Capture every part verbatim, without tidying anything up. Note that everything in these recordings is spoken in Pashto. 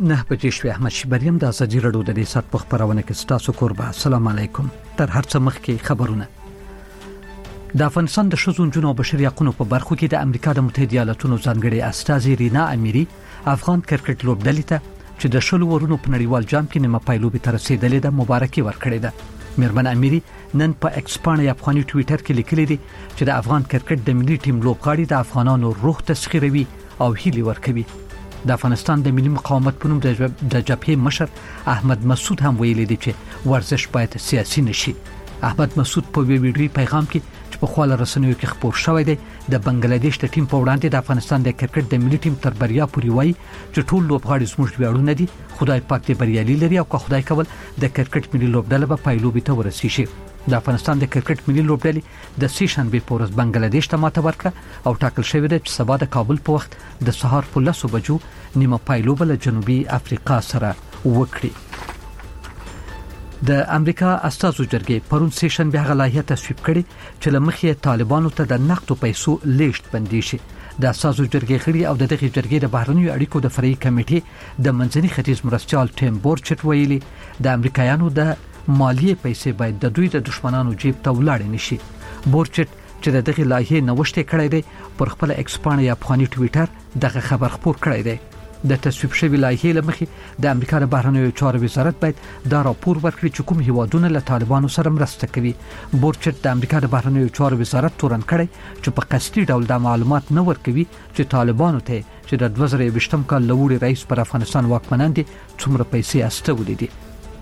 نه بجې شوې. احمد شیبریم د ازادي راډیو د ریاست په خبرونه کې ستاسو کوربه. السلام علیکم. تر هر څه مخکې خبرونه. د افغانستان د ښځو نجونو او بشري حقوقو په برخو کې د امریکا د متحده ایالاتونو ځانګړي استازي رینا امیری افغان کرکټ لوبډلې ته چې د شلو ورونو په نړیوال جام کې نیمه پایلوبي ته رسیدلې ده مبارکي ورکړې ده. میرمن امیری نن په ایکس باندې افغاني ټوئیټر کې لیکلي دي چې د افغان کرکټ د ملي ټیم لوبغاړي د افغانانو روح تسخیروي او هیلي ورکوي. د افغانستان د ملي مقاومت په نوم د جبهې مشر احمد مسعود هم ویلي دی چې ورزش باید سیاسي نشي. احمد مسعود په ویډیو پیغام کې چې په خپل رسنیو کې خبر شوی دی د بنگلاديش د ټیم په وړاندې د افغانستان د کرکټ د ملي ټیم تر بریا پورې وایي چې ټول لوبغاړي زموږ ویاړونه دي. خدای پاک دې بریالي لري او که خدای کول د کرکټ ملي لوبډله به پایلوبي ته ورسیږي. د افغانستان د کرکټ ملي لوبډلې د سې شنبه په ورځ بنگلاديش ته ماته ورکړه او ټاکل شوی دی چې سبا د کابل په وخت د سهار په لسو بجو نیمه پایلوبه له جنوبي افریقا سره وکړي. د امریکا استازو جرګې پرون سې شنبه هغه لایحه تصویب کړې چې لمخې طالبانو ته د نقدو پیسو لیږد بندي شي. د استازو جرګې غړي او د دغه جرګې د بهرنیو اړیکو د فرعي کمیټې د منځني ختیځ مرستيال ټیم بورچټ ویلي د امریکایانو د مالیه پیسې باید د دوی د دشمنانو جیب ته ولاړ نشي. بورچټ چې د دغه لایحه نوښت کړی دی پر خپل ایکس باندې افغاني ټوئیټر دغه خبر خبر کړی دی. د تصویب شوی لایحه لمخې د امریکا د بهرنیو چارو وزارت باید دا راپور ورکړي چې کوم هیوادونه له طالبانو سره مرسته کوي. بورچټ د امریکا د بهرنیو چارو وزارت تورن کړی چې په قصدي ډول د معلومات نه ورکوي چې طالبانو ته چې د دوه زره یوویشتم کال لوړي رئیس پر افغانستان واکمنان دي څومره پیسې استولې دي.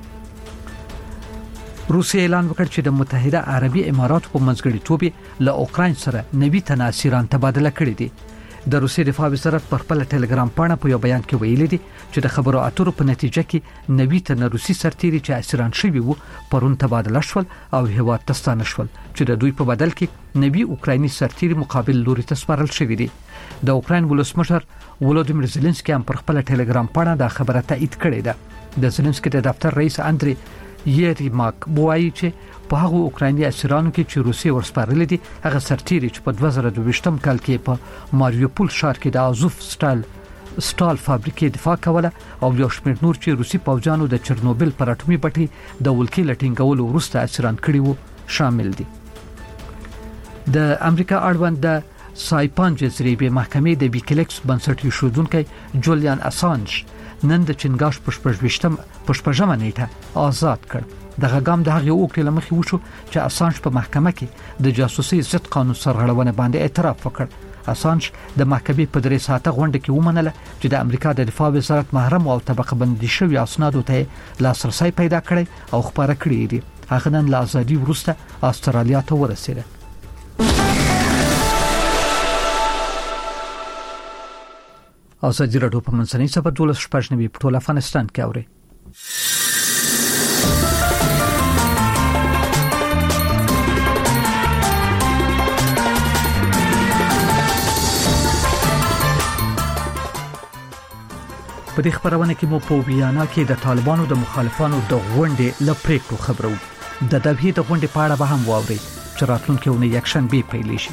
روسیه اعلان وکړ چې د متحده عربي اماراتو په منځګړیتوب له اوکراین سره نوي تناسیران تبادله کړي دي. د روسیې دفاع وزارت پر خپل ټلګرام پاڼه په یو بیان کې ویلي دي چې د خبرو اترو په نتیجه کې نوي تن روسي سرتیري چې اسیران شوي وو پرون تبادله شول او هیواد ته ستانه شول چې د دوی په بدل کې نوي اوکرایني سرتیري مقابل لوري ته سپارل شوي دي. د اوکراین ولسمشر ولودیمیر زيلنسکي هم پر خپل ټلګرام پاڼه دا خبره تایید کړې ده. د زيلنسکي د دفتر رئیس اندري یریماک وایي چې په هغه اوکرایني اسیرانو کې چې روسیه ورسپارل دي هغه سرتیري چې په دوه زره دوه کال کې په ماریوپول ښار کې د ازوف سټال سټال فابریکې دفاع کوله او یو شمېر نور چې روسي پوځانو د چرنوبل پر اټومي بټۍ د ولکې لټینګولو وروسته اسیران کړي وو شامل دي. د امریکا اړوند د سایپان جزیرې به محکمې د ویکیلیکس بنسټ ایښودونکي جولیان اسانج نن د چنګاش پښپژويشتم پښپژمه نیټه آزاد کړ. دغه ګام د هغه وکړې لمخې وشو چې اسانج په محکمه کې د جاسوسي ضد قانون سرغړونه باندې اعتراف وکړ. اسانج د محکمې په درې ساعته غونډه کې ومنله چې د امریکا د دفاع وزارت محرم او طبقه بندي شوی اسنادو ته لاسرسي پیدا کړي او خبره کړې دي. هغه نن له ازادي وروسته استرالیا ته ورسېده. ازادي راډیو په منځنۍ سبا دولس شپږ نوي په ټول افغانستان کې اوري. په دې خبرونه کې مو په ویانا کې د طالبانو د مخالفانو د غونډې لپریکو خبرو. د دبی د غونډې په اړه به هم واوري چې راتلونکي ونې یکشنبه پیل شي.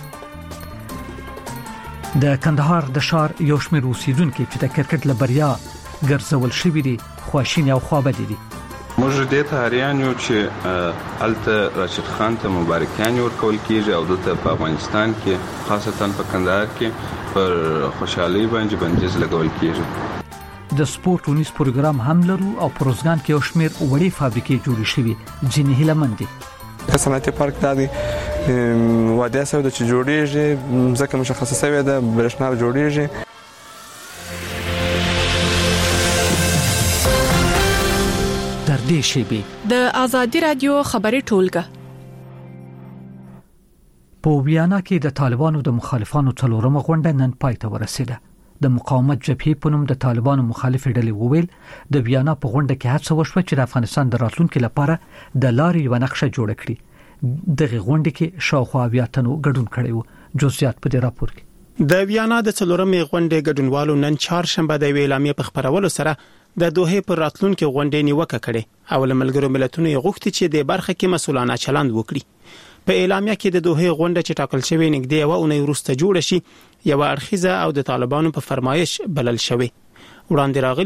د کندهار د شهر یو شمېر اوسیدونکو چې د کرکټ لبریا ګرځول شوی دي خواشینی او خوابدي دي. موږ دې ته هریان یو چې الته راشد خان ته مبارکان ورکول کیږي او دته په افغانستان کې خاصتا په کندهار کې پر خوشحالي باندې بندیز لګول کیږي. د سپورت ونیس پروګرام هم لرو او پروزګان کې یو شمېر وړي فابریکې جوړې شوې ځینې هیلمند دي. صنعتي پارک دادي واده سره د جوړیږي ځکه مشخصه شوی ده برښنا جوړیږي. تر دې شی د ازادي رادیو خبري ټولګه په ویانا کې د طالبانو د مخالفانو څلورمه غونډه نن پای ته ورسېده. د مقاومت جبهې په نوم د طالبانو مخالف ډلې وویل د ویانا په غونډه کې هڅه وشوه چې د افغانستان د راتلونکو لپاره د لارې یو نقشه جوړ کړي. دغه غونډه کې شاوخوا بیا تنو ګډون کړي وو. جزئیات په دې راپور کې. د ویانا د څلورمې غونډې ګډونوالو نن چهارشنبه د اعلامیې په خبرولو سره د دوحې پر راتلونکو غونډې نیوکه کړې او له ملګرو ملتونو یې غوښتي چې د برخه کې مسؤلانه چلند وکړي. په اعلامیه کې د دوحې غونډه چې ټاکل شوې نږدې یو اونۍ وروسته جوړه شي یو اړخیزه او د طالبانو په فرمایش بلل شوې. وړاندې راغلي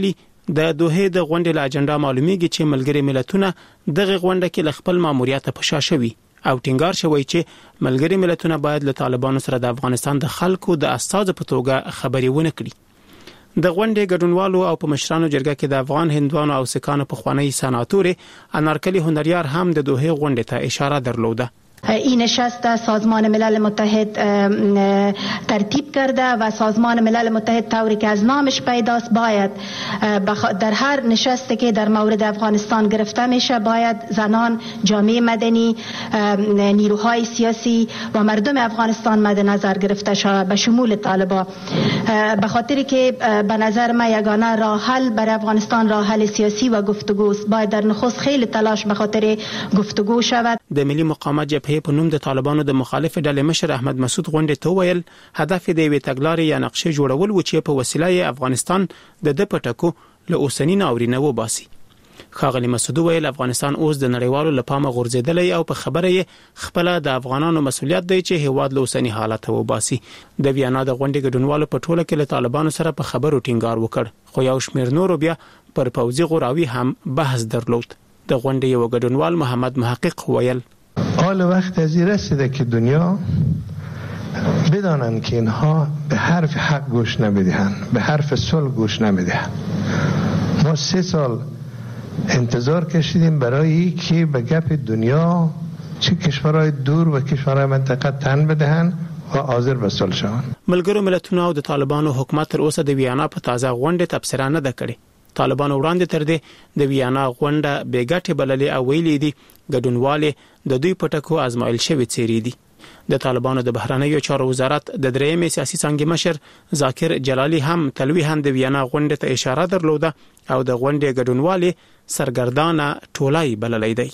د دوه د غونډې له اجنډا معلومیږي چې ملګری ملتونه دغه غونډه کې ل خپل ماموریت په شا شوي او ټینګار شوی چې ملګری ملتونه باید له طالبانو سره د افغانستان د خلکو د استازو په توګه خبرې ونه کړي. د غونډې ګډونوالو او په مشرانو جرګه کې د افغان هندوانو او سکانو په خوانی سناتور انارکلی هنریار هم د دوه غونډې ته اشاره درلوده. این نشست سازمان ملل متحد ترتیب کرده و سازمان ملل متحد طوری که از نامش پیداست باید در هر نشستی که در مورد افغانستان گرفته میشه باید زنان، جامعه مدنی، نیروهای سیاسی و مردم افغانستان مد نظر گرفته شود به شمول طالبان، به خاطر که به نظر من یگانه راه حل برای افغانستان راه حل سیاسی و گفتگوست. باید در نخست خیلی تلاش به خاطر گفتگو شود. د ملي مقاومت جبهه په نوم د طالبانو د مخالف ډلې مشر احمد مسعود غونډې ته ویل هدف د وی تګلارې یا نقشې جوړول و چې په وسیله افغانستان د د پټکو له اوسنی ناورینه و باسي. خاغلی مسعود ویل افغانستان اوس د نړیوالو لپاره غورځیدلی او په خبره خپل د افغانانو مسولیت دی چې هواد له اوسنی حالت و باسي. د ویانا د غونډې ګډونوالو په ټوله کې له طالبانو سره په خبرو ټینګار وکړ خو یو شمیر نور بیا پر پوځي غوراوي هم بحث درلود. د غونډې یو ګډونوال محمد محقق ویل حال وقت از این رسیده که دنیا بدانند که اینها به حرف حق گوش نمیدهند، به حرف صلح گوش نمیدهند. ما سه سال انتظار کشیدیم برای که به گپ دنیا چه کشورهای دور و کشورهای منطقه تن بدهند و حاضر به صلح شوند. ملګرو ملتونو او د طالبانو حکومت تر اوسه د ویانا په تازه غونډه تبصره نه ده کړې. طالبانو وړاندې تر دې د ویانا غونډه بیګټه بللې او ویلې دي ګډونواله د دوی پټکو ازمایل شوی چیرې دي. د طالبانو د بهرنیو چارو وزارت د درېمې سیاسي څنګه مشر ذاکر جلالی هم تلویحاً د ویانا غونډه ته اشاره درلوده او د غونډې ګډونواله سرګردانه ټولای بللې دی.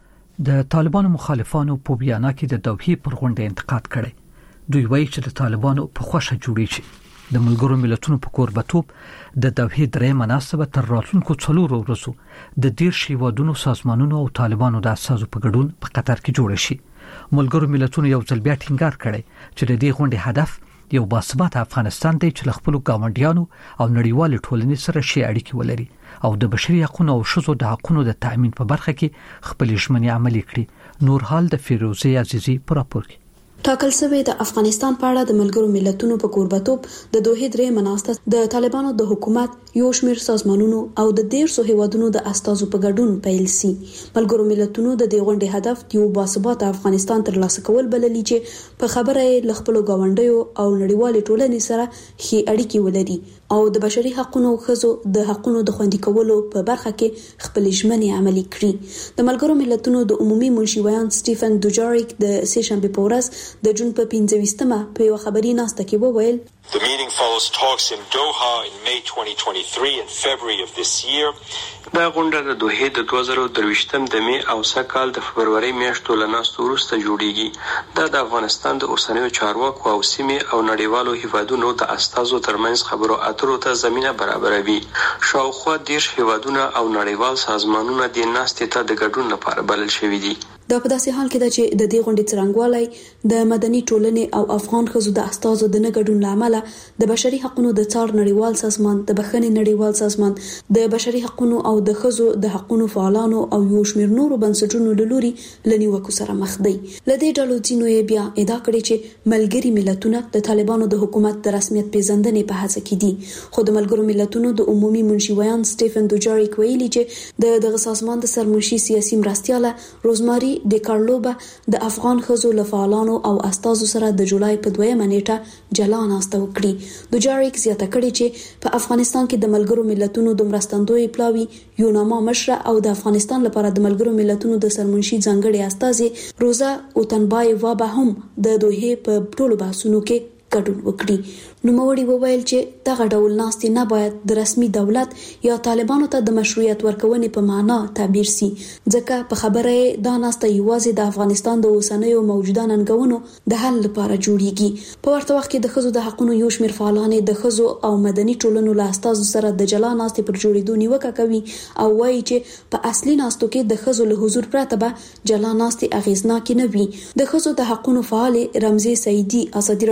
د طالبانو مخالفانو په ویانا کې د دوحې پر غونډه انتقاد کړي. دوی وایي چې د طالبانو په خوښه جوړی شي. د ملګرو ملتونو په کوربتوب د دوحې درې مناسبه تر راتلونکو څلورو ورځو د ډیر هیوادونو سازمانونو او طالبانو د اساسو په ګډون په قطر کې جوړ شي. ملګرو ملتونو یو ځل بیا ټینګار کړي چې د دې غونډې هدف یو باثباته افغانستان دی چې له خپل ګاونډیانو او نړیوال ټولنې سره شي اړیکې ولري او د بشري حقوقو او شذو د حقوقو د تأمین په برخه کې خپل ژمنې عملي کړي. نور حال د فیروزه عزیزی پر راپور کې ټاکل شوی د افغانستان په اړه د ملګرو ملتونو په کوربتوب د دوه درې مناسبت د طالبانو د حکومت یو شمیر سازمانونو او د ډیر سو هیوادونو د استازو په ګډون پیل سي. ملګرو ملتونو د دې غونډې هدف یو باثباته افغانستان ترلاسه کول بللی چې په خبره ل خپل ګاونډیو او نړیوال ټولنې سره خي اړیکې ولري او د بشري حقوقو او خزو د حقوقو د خوندي کولو په برخه کې خپل ژمنې عملي کړي. د ملګرو ملتونو د عمومي منشیوان سټیفن دوجاریک د سیشنبه په ورځ د جون په پنځه په یو خبري ناسته کې وویل The meeting follows talks in Doha in May twenty twenty-three and February of this year. دا غونډه د دوحې د دوه زره درویشتم د مې او سکهال د فبروري میاشتو له ناستو وروسته جوړیږي. دا د افغانستان د اوسنیو چارواکو او سیمې او نړیوالو هیوادونو د استازو ترمنځ خبرو اترو ته زمينه برابروي. شاوخوا دیرش هیوادونه او نړیوال سازمانونه د ناستې ته د ګډون لپاره بلل شوي دي. دا په داسې حال کې ده چې د دې غونډې څرنګوالي د مدني ټولنې او افغان خزو د استازو د نه ګډون لامل د بشري حقوقو د څار نړیوال سازمان د بخښنې نړیوال سازمان د بشري حقوقو او د خزو د حقوقو فعالانو او یو شمیر نورو بنسټونو لوري لنیوکو سره مخ دي. لدې ډلو ځینو یې بیا ادعا کړې چې ملګری ملتونه د طالبانو د حکومت د رسمیت پیژندنې په هڅه کې دي. خو د ملګرو ملتونو د عمومي منشیوان سټیفن دوجاریک ویلي چې د دغه سازمان د سرمنشي سیاسي مرستياله روزماري د کارلوبا د افغان خزو لفعالانو او استازو سره د جولای په دویمه نیټه جلا ناسته وکړي. دوجاریک زیاته کړي چې په افغانستان کې د ملګرو ملتونو د مرستندوی پلاوی یوناما مشره او د افغانستان لپاره د ملګرو ملتونو د سرمنشي ځانګړي استازي روزا اوتنبای وابه هم د دوه په ټولو بحثونو کې ګډون وکړي. نو موري وویل چې دغه ډول ناستي نه باید د رسمي دولت یا طالبانو ته د مشروعیت ورکونې په معنا تعبیر سي ځکه په خبره دا ناسته یوازې د افغانستان د اوسنیو موجوده ننګونو د حل لپاره جوړیږي. په ورته وخت کې د خزو د حقوقو یو شمیر فعالان د خزو او مدني ټولنو له استازو سره د جلا ناستي پر جوړېدو نیوکه کوي او وایي چې په اصلي ناستو کې د خزو له حضور پرته به جلا ناستي اغیزناک نه وي. د خزو د حقوقو فعال رمزي سعیدي ازادي رادیو ته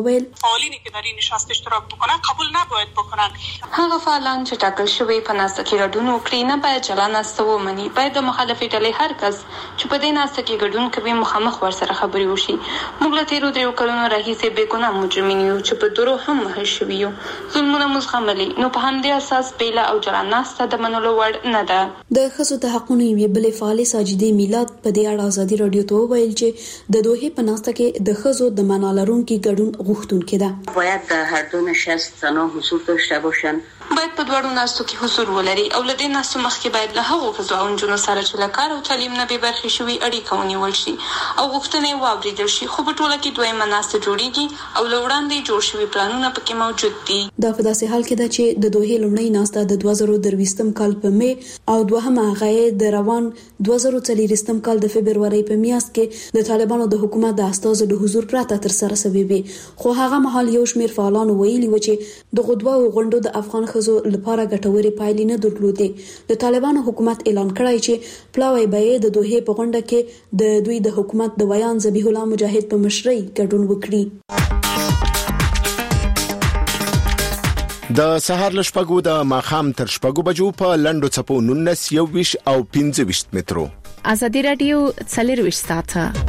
وویل فعالینی که در این نشست اشتراک بکنن قبول نباید بکنن. هغه فعالان چې ټاکل شوی په ناسته کې ګډون وکړي نه باید جلا ناسته ومني. باید د مخالفې ډلې هر کس چې په دې ناسته کې ګډون کوي مخامخ ورسره خبرې وشي. موږ له تیرو دریو کلونو راهیسې بې ګناه مجرمین یو چې په درو هم وهل شوي یو. ظلمونه مو زغملي، نو په همدې اساس بیله او جلا ناسته د منلو وړ نه ده. د ښځو د حقونو یوې بلې فعالې ساجدې میلاد په دې اړه ازادي راډیو ته وویل چې د دوحې په ناسته کې د ښځو د معنا لرونکي ګډون غوښتونکې ده. باید در هر دو نشست زنان حضور داشته باشند. باید په دواړو ناستو کې حضور ولري او له دې ناستو مخکې باید له هغو ښځو او نجونو سره چې له کار او تعلیم نه بې برخې شوي اړیکه ونیول شي او غوښتنې یې واورېدل شي. خو په ټوله کې دویمه ناسته جوړیږي او له وړاندې جوړ شوي پلانونه پکې موجود دي. دا په داسې حال کې ده چې د دوحې لومړۍ ناسته د دوه زره درویشتم کال په مې او دوهمه هغه یې د روان دوه زره څلوېښتم کال د فبرورۍ په میاشت کې د طالبانو د حکومت د استازو د حضور پرته ترسره شوې وې. خو هغه مهال یو شمېر فعالانو ویلي و چې دغه دوه غونډو د افغان ښځو لپاره ګټورې پایلې نه درلودې. د طالبانو حکومت اعلان کړی چې پلاوی به د دوحې په غونډه کې د دوی د حکومت د ویان ذبیح الله مجاهد په مشرۍ ګډون وکړي. د سهار له شپږو د ماښام تر شپږو بجو په لنډو څپو نولس یوویشت او پنځه ویشت مترو. ازادي راډیو څلرویشت ساعته.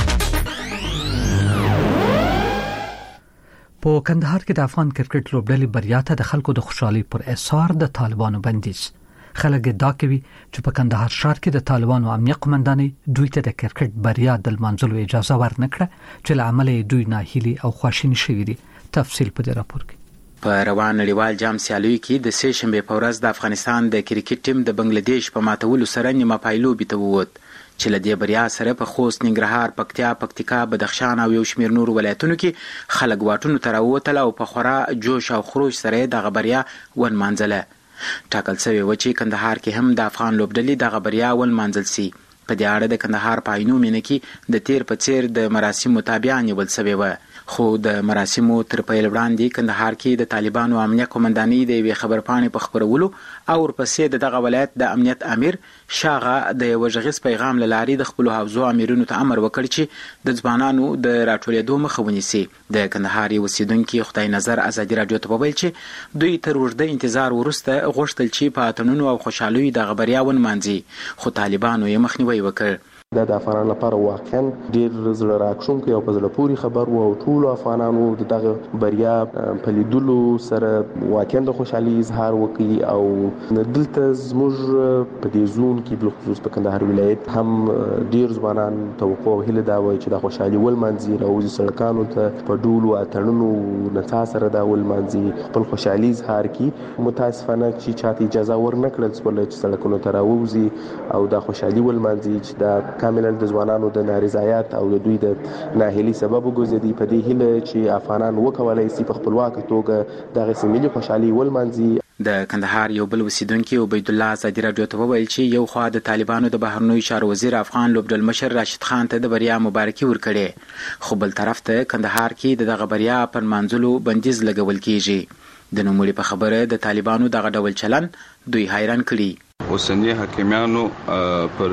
په کندهار کې د افغان کرکټ لوبډلې بریا ته د خلکو د خوشحالي پر اثر د طالبانو بندیز. خلک دا کوي چې په کندهار ښار کې د طالبانو امنیه قومنداني دوی ته د کرکټ بریا د لمانځلو اجازه ورنکړه چې له امله دوی ناهیلي او خواشیني شوي دي. تفصیل په دې راپور کې. په روان نړیوال جام سیالیو کې د سه شنبه په ورځ د افغانستان د کرکټ ټیم د بنگلاديش په ماتولو سره نیمه پایلوبي ته ووت چې له دې بریا سره په خوست، ننګرهار، پکتیا، پکتیکا، بدخشان او یو شمېر نور ولایتونو کې خلک واټونو ته راووتل او په خورا جوش او خروج سره دغه بریا ونمانځله. ټاکل شوی و چې کندهار کې هم د افغان لوبډلې دغه بریا ونمانځل شي. په دې اړه د کندهار په عینو مینه کې د تیر په څیر د مراسمو تابع نیول شوی و. خو د مراسمو تر پیل وړاندې کندهار کې د طالبانو امنیه قومنداني د یوې خبرپاڼې په خبرولو او ورپسې د دغه ولایت د امنیت امیر شاغه د یو غږیز پیغام له لارې د خپلو حوزو امیرونو ته امر وکړ چې د ځوانانو د راټولېدو مخه ونیسي. د کندهار یو اوسیدونکي خدای نظر ازادي راډیو ته وویل چې دوی تر اوږده انتظار وروسته غوښتل چې په اتڼونو او خوشحالیو دغه بریا ونمانځي، خو طالبانو یې مخنیوی وکړ. دا د افغانانو لپاره واقعا ډیر زړه راښکونکی او په زړه پورې خبر وو او ټول افغانانو دغه بریا په لیدلو سره واقعا د خوشحالي اظهار وکړي. او دلته زموږ په دې زون کې بل خصوص په کندهار ولایت هم ډیر ځوانان توقع او هیله دا وایي چې د خوشحالي ولمانځي، راوځي سړکانو ته په ډول او اتڼونو نڅا سره دا ولمانځي، خپل خوشحالي اظهار کړي. متاسفانه چې چاته اجازه ورنکړل شوه چې سړکونو ته راوځي او دا خوشحالي ولمانځي چې دا کاملا د ځوانانو د نارضایت او د دوی د ناهیلي سبب وګرځي. په دې هیله چې افغانان وکولای شي په خپلواک توګه دغه ملي خوشحالي ولمانځي. د کندهار یو بل اوسیدونکي عبید الله ازادي راډیو ته وویل چې یو خوا د طالبانو د بهرنیو چارو وزیر افغان لوبډل مشر راشد خان ته د بریا مبارکي ورکړې، خو بل طرف ته کندهار کې د دغه بریا پر منځلو بندیز لګول کیږي. د نوموړي په خبره د طالبانو دغه ډول چلن دوی حیران کړي. اوسنی حاکمانو پر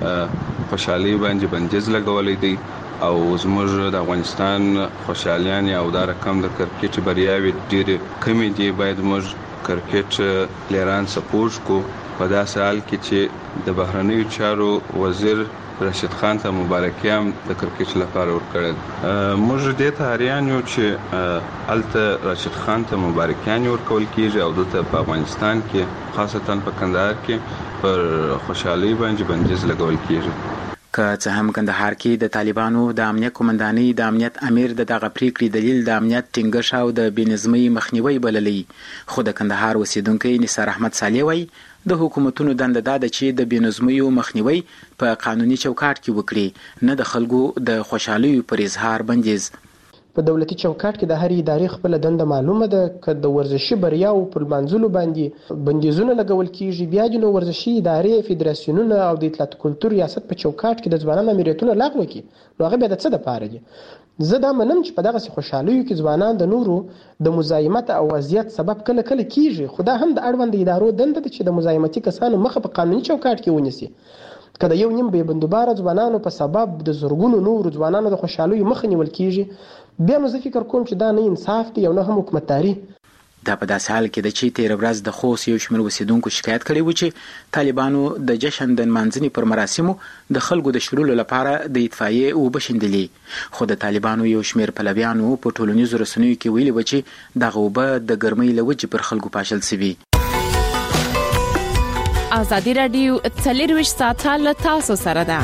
دې خوشحالي باندې بندیز لګولې دي او زموږ د افغانستان خوشحالیان او دا رقم د کرکټ بریاوي ډېرې کمې دي. باید موږ کرکټ پلیران سپورټ کو په داسې حال کې چې د بهرنیو چارو وزیر راشد خان ته مبارکي هم د کرکټ لپاره ورکړل. موږ دې ته حیران یو چې الته راشد خان ته مبارکیان ورکول کیږي او دته په افغانستان کې خاصتا په کندهار کې پر خوشحالي باندې بندیز لګول کیږي. که څه هم کندهار کې د طالبانو د امنیت قومنداني د امنیت امیر د دغه پریکړې دلیل د امنیت ټینګښت او د بېنظمۍ مخنیوي بللی، خو د کندهار اوسیدونکی نثار احمد صالح وایي د حکومتونو دنده دا ده چې د بېنظمیو مخنیوي په قانوني چوکاټ کې وکړي، نه د خلکو د خوشحالیو پر اظهار بندیز. په دولتي چوکاټ کې د هر ادارې خپل دنده معلومه ده. که د ورزشي بریاو پر منځلو باندې بندیزونه لګول کیږي، بیا د ورزشي ادارې، فدراسیونونه او د اطلاعات کلتور ریاست په چوکاټ کې د ځوانانو امریتونه لغوه کړي، نو هغه بیا د څه دپاره دي؟ زه دا منم چې په دغسې خوشحالیو کې ځوانان د نورو د مزاحمت او اذیت سبب کله کله کیږي، خو دا هم د اړوند ادارو دنده ده چې د مزاحمتي کسانو مخه په قانوني چوکاټ کې ونیسي. کله یو نیم به بندوبار ځوانانو په سبب د زورګونو نور ځوانانو د خوشحالي مخ نیول کیږي بیا نو زه فکر کوم چې دا نه انصاف دی او نه هم حکومتداري. دا په داسې حال کې د چې تیر ورځ د خوست یو شمېر اوسیدونکو شکایت کړی و چې طالبانو د جشن د نمانځنې پر مراسمو د خلکو د شړلو لپاره د اطفائیې اوبه شیندلې خو د طالبانو یو شمېر پلویانو په ټولنیزو رسنیو کې ویلي و چې دغه اوبه د ګرمۍ له وجې پر خلکو پاشل سوي. ازادي راډیو څلرویشت ساعته له تاسو سره ده.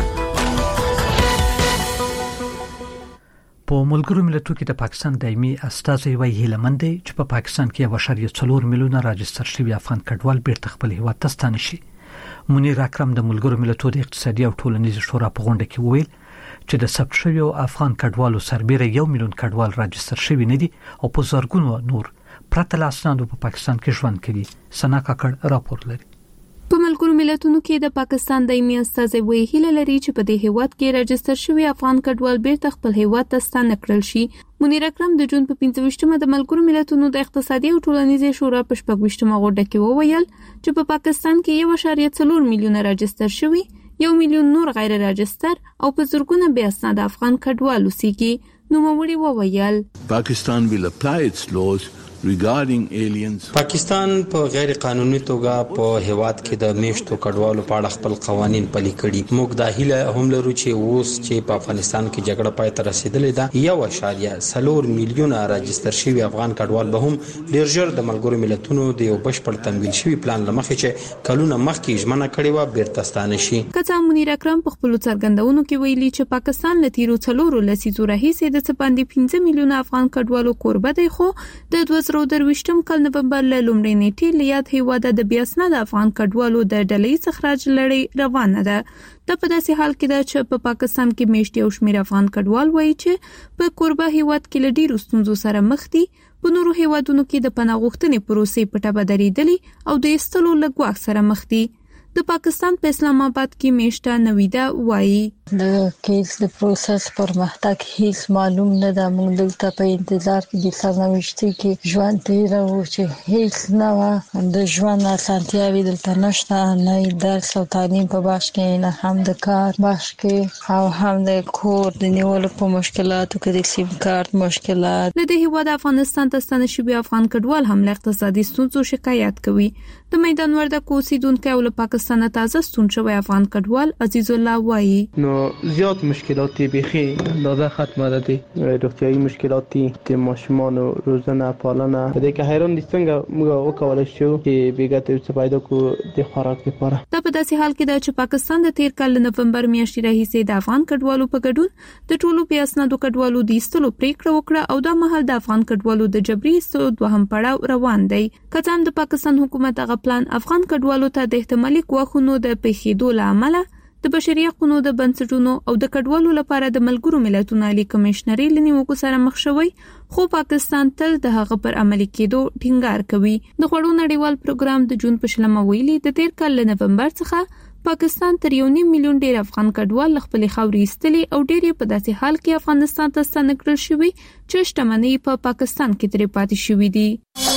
په ملګرو ملتونو کې د پاکستان دایمي استازی وایي هیله مند دی چې په پا پاکستان کې یو شریعه څلور میلیونه راجستر شوي افغان کډوال بیرته خپل هیواد ته ستانه شي. منیر اکرم د ملګرو ملتونو د اقتصادي او ټولنیز شورا په غونډه کې وویل چې د ثبت شویو افغان کډوالو سربېره یو میلیون کډوال راجستر شوي نه دي او په زرګونو نور پرته له اسنادو په پاکستان کې ژوند کوي. سنا کاکړ راپور لري. په ملګرو ملتونو کې د پاکستان دایمي استازی وایي هیله لري چې په دې هیواد کې راجستر شوي افغان کډوال بیرته خپل هیواد ته ستانه کړل شي. منیر اکرم د جون په پنځه ویشتمه د ملګرو ملتونو د اقتصادي او ټولنیز شورا په شپږ ویشتمه غونډه کې وویل چې په پاکستان کې یو اشاریه څلور میلیونه راجستر شوي یو میلیون نور غیر راجستر او په زرګونه بې اسناده افغان کډوال اوسېږي. نوموړي وویل Pakistan will apply its laws regarding aliens. پاکستان په غیر قانوني توګه په هیواد کې د میشتو کډوالو په اړه خپل قوانين پلي کړي. موږ د هیله هم لرو چې اوس چې په افغانستان کې جګړه پای ته رسیدلې ده یو اشاریه څلور میلیونه راجستر شوي افغان کډوال به هم ډیر ژر د ملګرو ملتونو د یو بشپړ تمویل شوي پلان لمخې چې کلونه مخکې ژمنه کړې و بیرته ستانه شي. کڅا منیر اکرم په خپل څرګندونو کې ویلي چې پاکستان له تیرو څلورو لسیزو راهیسې د څه باندې پنځه میلیونه افغان کډوالو کوربه دی خو د دوه زره درویشتم کال نومبر له لومړۍ نیټې لیاد هیواد د بیا اسناده افغان کډوالو د ډلې استخراج لړۍ روانه ده. د په داسې حال کې ده چې په پاکستان کې میشت یو شمېر افغان کډوال وایي چې په کوربه هیواد کې له ډېرو ستونزو سره مخ دي. په نورو هیوادونو کې د پناه غوښتنې پروسې په ټپه درېدلې او د ایستلو له ګواښ سره مخ دي. د پاکستان په اسلام آباد کې میشته نویدا وایي د کیس د پروسس پرمختګ هیڅ معلوم نه ده. موږ دلته په انتظار کې د سرنوشتي کې ژوند تیرو چې هیڅ نه د ژوند اسانتیاوې دلته نشته، نه درس او تعلیم په بخش کې، نه هم د کار بخش کې او هم د کور د نیولو په مشکلاتو کې د سیم کارت مشکلات. له دې هیواد افغانستان ته ستانه شوي افغان کډوال هم له اقتصادي ستونزو شکایت کوي. د میدان وردګ اوسیدونکو او له پاکستان تازه ستون شوی افغان کډوال عزیز الله وایي نو زیات مشکلات بیخی اندازه ختمه ده دي روغتیايي مشکلات دي د ماشومان روزنه پالنه د که حیران دي څنګه موږ وکولای شو چې بیګه ته پیدا کو د خوراک لپاره. دا په داسې حال کې ده چې پاکستان د تیر کال نومبر میاشتې راهیسې د افغان کډوالو په ګډون د ټولو بیا اسنادو کډوالو د ایستلو پریکړه وکړه او دا مهال د افغان کډوالو د جبري ایستلو دوهم پړاو روان دی. که د پاکستان حکومت هغه پلان افغان کډوالو ته د احتمالي ګواښونو د پیښېدو له امله د بشري حقوقو د بنسټونو او د کډوالو لپاره د ملګرو ملتونو عالی کمشنري لنیوکو سره مخ شوی، خو پاکستان تل د هغه پر عملي کېدو ټینګار کوي. د خوړو نړیوال پروګرام د جون په شلمه ویلي د تیر کال له نومبر څخه پاکستان تر یو نیم میلیون ډیر افغان کډوال خپل خاوري ایستلي او ډیر په داسې حال کې افغانستان ته ستانه کړل شوی چې شتمنۍ په پا پاکستان کې ترې پاتې شوې دي.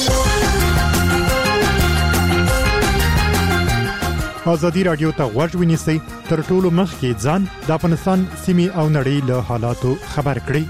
ازادي راډیو ته غوږ ونیسئ تر ټولو مخکې ځان د افغانستان سیمې او نړۍ له حالاتو خبر کړئ.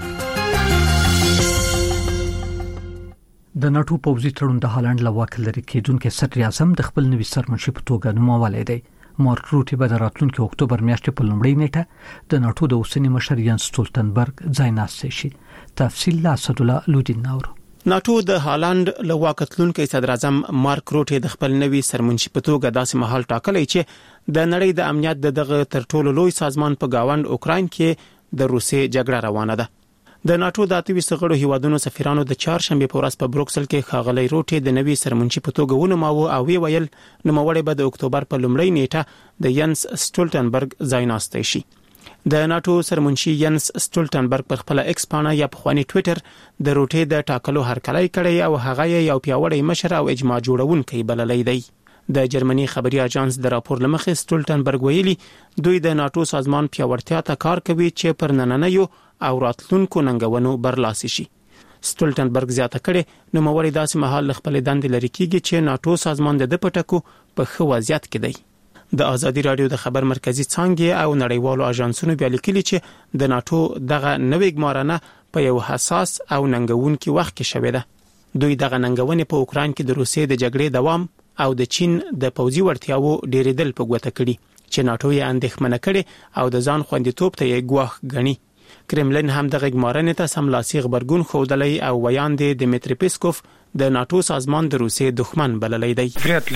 د ناتو پوځي تړون د هالند له واک لري کېدونکو صدر اعظم د خپل نوي سرمنشي په توګه نومولی دی. مارک روټي به د راتلونکي اکتوبر میاشتې په لومړۍ نیټه د ناتو د اوسني مشر ینس سټولټنبرګ ځایناستی شي. تفصیل لا اسدالله لودین نور. ناتو د هالند له واکتلونکو صدر اعظم مارک روټي د خپل نوي سرمنشي په توګه داسې مهال ټاکلی چې د نړۍ د امنیت د دغه تر ټولو لوی سازمان په گاوند اوکراین کې د روسیې جګړه روانه ده. د ناتو د اته ویشت غړو هیوادونو سفیرانو د چهارشنبه په ورځ په بروکسل کې ښاغلی روټي د نوي سرمنشي په توګه ونوماوه او وی ویل نوموړی به د اکتوبر په لومړۍ نیټه د ینس سټولټنبرګ ځایناستی شي. د ناتو سرمنشي ینس سټولټنبرګ پر خپل ایکس پاڼه یا په خواني ټوئیټر د روټي د ټاکلو هرکلی کړی او هغه یو پیاوړی مشر او اجماع جوړونکی بللی دی. د جرمني خبري اژانس د راپور لمخې سټولټنبرګ ویلي دوی د ناتو سازمان پیاوړتیا ته کار کوي چې پر نننیو او راتلونکو ننګونو برلاسي شي. سټولټنبرګ زیاته کړي نوموړی داسې مهال خپل دندې لري کیږي چې ناتو سازمان د پټکو په ښه وضعیت کې دی. د ازادي رادیو د خبر مرکزی څانګې او نړیوالو اژانسونو بیا لیکلي چې د ناتو دغه نوې ګمارنه په یو حساس او ننګونکي وخت کې شوې ده. دوی دغه ننګونې په اوکران کې د روسیې د جګړې دوام او د چین د پوځي وړتیاوو ډېرېدل په ګوته کړي چې ناتو یې اندېښمنه کړي او د ځان خوندیتوب ته یې ګواښ ګڼي. کرملن هم دغه ګمارنې ته سملاسي غبرګون ښودلی او ویان دی دمیتری پیسکوف د ناتو سازمان د روسیې دښمن بللی دی.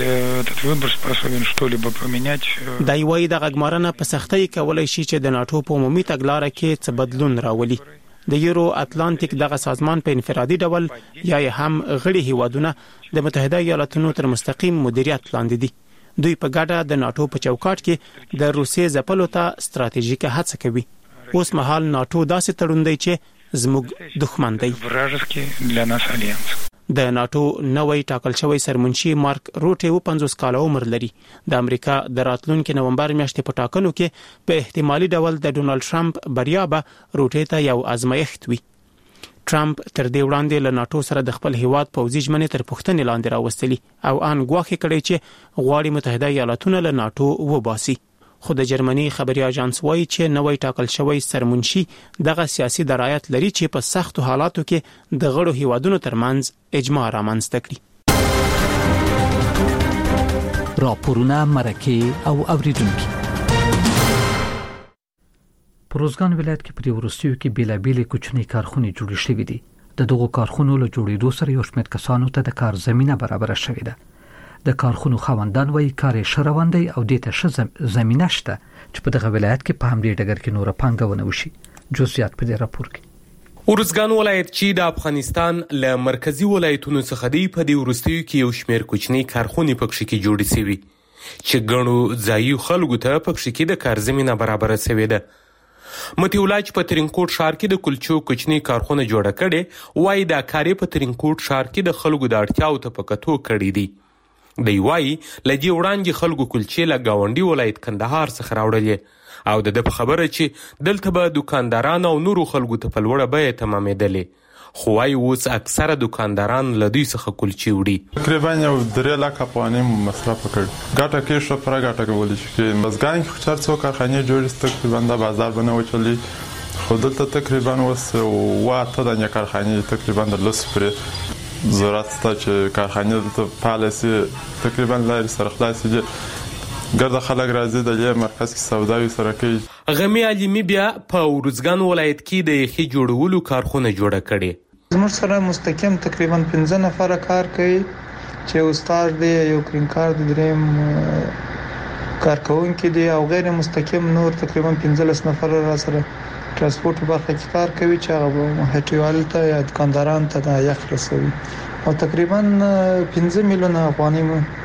دا یوه دغه ګمارنه په سختۍ کولای شي چې د ناتو په عمومي تګلاره کې څه بدلون راولي. د یورو اتلانتیک دغه سازمان په انفرادي ډول یا هم غړي هیوادونه د متحده ایالاتونو تر مستقیم مدیریت لاندې دي. دوی په ګډه د ناتو په چوکاټ کې د روسیې ځپلو ته ستراتیژیکه هڅه کوي. اوس مهال ناتو داسې تړون دی چې زموږ دښمن دی. د ناتو نوې ټاکل شوی سرمنشي مارک روټي و پنځوس کاله عمر لري. د امریکا د راتلونکي نومبر میاشتې په ټاکنو کې په احتمالي ډول د ډونالد ټرمپ بریا به روټي ته یو ازمایښت وي. ټرمپ تر دې وړاندې له ناتو سره د خپل هیواد پوځي ژمنې تر پوښتنې لاندې راوستلي او ان ګواښ کړی چې غواړي متحده ایالاتونه له ناتو وباسي. خو د جرمني خبري اژانس وایي چې نوې ټاکل شوی سرمنشي دغه سیاسي درایت لري چې په سختو حالاتو کې د غړو هیوادونو ترمنځ اجماع رامنځته کړي. راپورونه مرکه او اوریدونکو پروزګان ولایت کې په ورستیو کې بیلابېلې کوچنۍ کارخونې جوړې شوې دي. د دغو کارخونو له جوړېدو سره یو شمېر کسانو ته د کار زمينه برابر شوې ده. د کارخونو خاوندان وایي کار یې شروندي او د ته ش زمينه شته چې په دغه ولایت کې په همدې ډګر کې نور پانګونه وشي. جزئیات په دې راپور کې. ورزګان ولایت چې د افغانستان له مرکزی ولایتونو څخه دی په دې ورستیو کې یو شمېر کوچني کارخونې پکښې کې جوړې شوي چې ګڼو ځایي خلکو ته پکښې کې د کار زمينه برابر شوې ده. متیولاج په ترینکوټ ښار کې د کلچو کوچني کارخونه جوړه کړي وایي دا کار په ترینکوټ ښار کې د خلکو د اړتیاو ته په کتو کړی دی. دی وایي لدی وړاندې خلکو کلچې له گاونډي ولایت کندهار څخه راوړلې او د د خبره چې دلته به دکانداران او نورو خلکو ته په لوړه بیه تمامېدلې. خو وایي اوس اکثره دکانداران له دوی څخه کلچې وړي. تقریبا یو درې لکه افغانۍ مصرف کړ. ګټه کې ښه پوره ګټه کولی شي چې مزګان کې هر څو کارخانې جوړې تقریبا د بازار به نه وچلي. خو دلته تقریبا اوس واته د کارخانې تقریبا د لس پرې ضرورت شته چې کارخانې ته پالیسي تقریبا لارې سره خلاصې دي. ګرد خلک راځي د دې مرکز کې سوداوي سره کوي. غمی علیمی بیا په ورزګان ولایت کې د یخي جوړولو کارخونه جوړه کړي. زموږ سره مستقیم تقریبا پنځه نفر کار کوي چې استاد دی یو کرینکار دی دریم کارکونکي دی او غیر مستقیم نور تقریبا پنځه نفر را سره ترانسپورت برخه کې کار کوي چې هغه هټیوال ته یا دکانداران ته د یخ رسوي او تقریبا پنځه میلیونه افغانۍ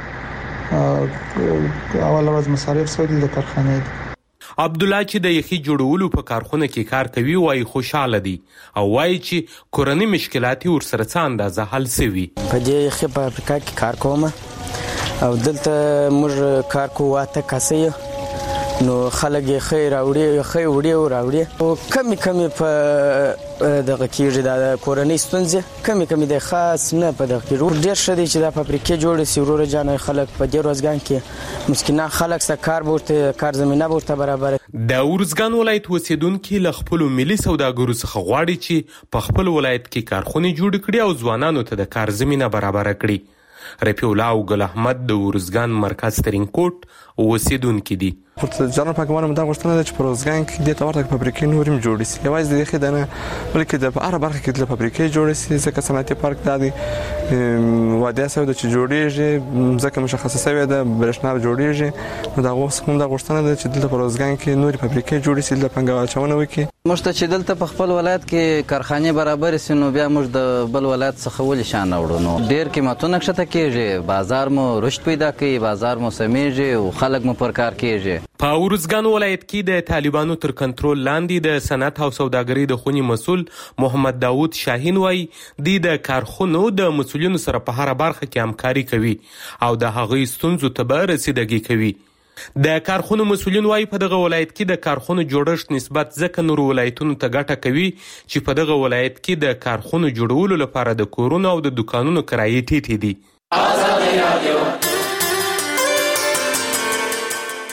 اول ورځ مصارف سودي د کارخانې. عبد الله چې د یخي جوړولو په کارخونه کې کار کوي وایي خوشاله دي او وایي چې کورنۍ مشکلات ور سره څه اندازه حل شوي. په دې یخي په افریقا کې کار کوم او دلته موږ کار کوو واته کاسې نو خلک یې خیر راوړي خیر وړي او راوړي او کمی کمی په دغه کېږي د کورنۍ ستونزې کمی کمی د خاص نه په دغه کې ډېر ښه دی چې د فابریکې جوړې شي وروره جان خلک په دې روزګان کې مسکینان خلک سره کار ورته کار زمينه ورته برابر. د ورزګان ولایت اوسیدونکو له خپل ملي سوداګرو څخه غواړي چې په خپل ولایت کې کارخونه جوړ کړي او ځوانانو ته د کار زمينه برابر کړي. رفیع الله او ګل احمد د ورزګان مرکز ترینکوټ اوسیدونکو دي. جنرال پاکوان مدام غوښتنه ده چې په روزګان کې د تورته فابریکې نورم جوړې شي. یوازې د دې خدانه بلکې د هر برخه کې د فابریکې جوړې شي ځکه صنعتي پارک دا دی واده سره د جوړېږي ځکه مشخصه شوی ده برښنا جوړېږي نو دا اوس هم د غوښتنه ده چې د روزګان کې نوري فابریکې جوړې شي د پنګوا چونه وکي. موږ ته چې دلته په خپل ولایت کې کارخانه برابر شي نو بیا موږ د بل ولایت څخه ولې شان وړو نو ډېر قیمتونه کښته کېږي بازار مو رشد پیدا کوي بازار مو سمېږي او خلک مو پر کار کېږي. په ورزګان ولایت کې د طالبانو تر کنټرول لاندې د صنعت او سوداګرۍ د خونی مسول محمد داوود شاهین وایي د کارخونو د مسولینو سره په هر برخه کې همکاري کوي او د هغوی ستونزو ته به رسیدګي کوي. د کارخونو مسولین وایي په دغه ولایت کې د کارخونو جوړښت نسبت ځکه نور ولایتونو ته ګټه کوي چې په دغه ولایت کې د کارخونو جوړولو لپاره د کورونو او د دکانونو کرایې ټیټې دي.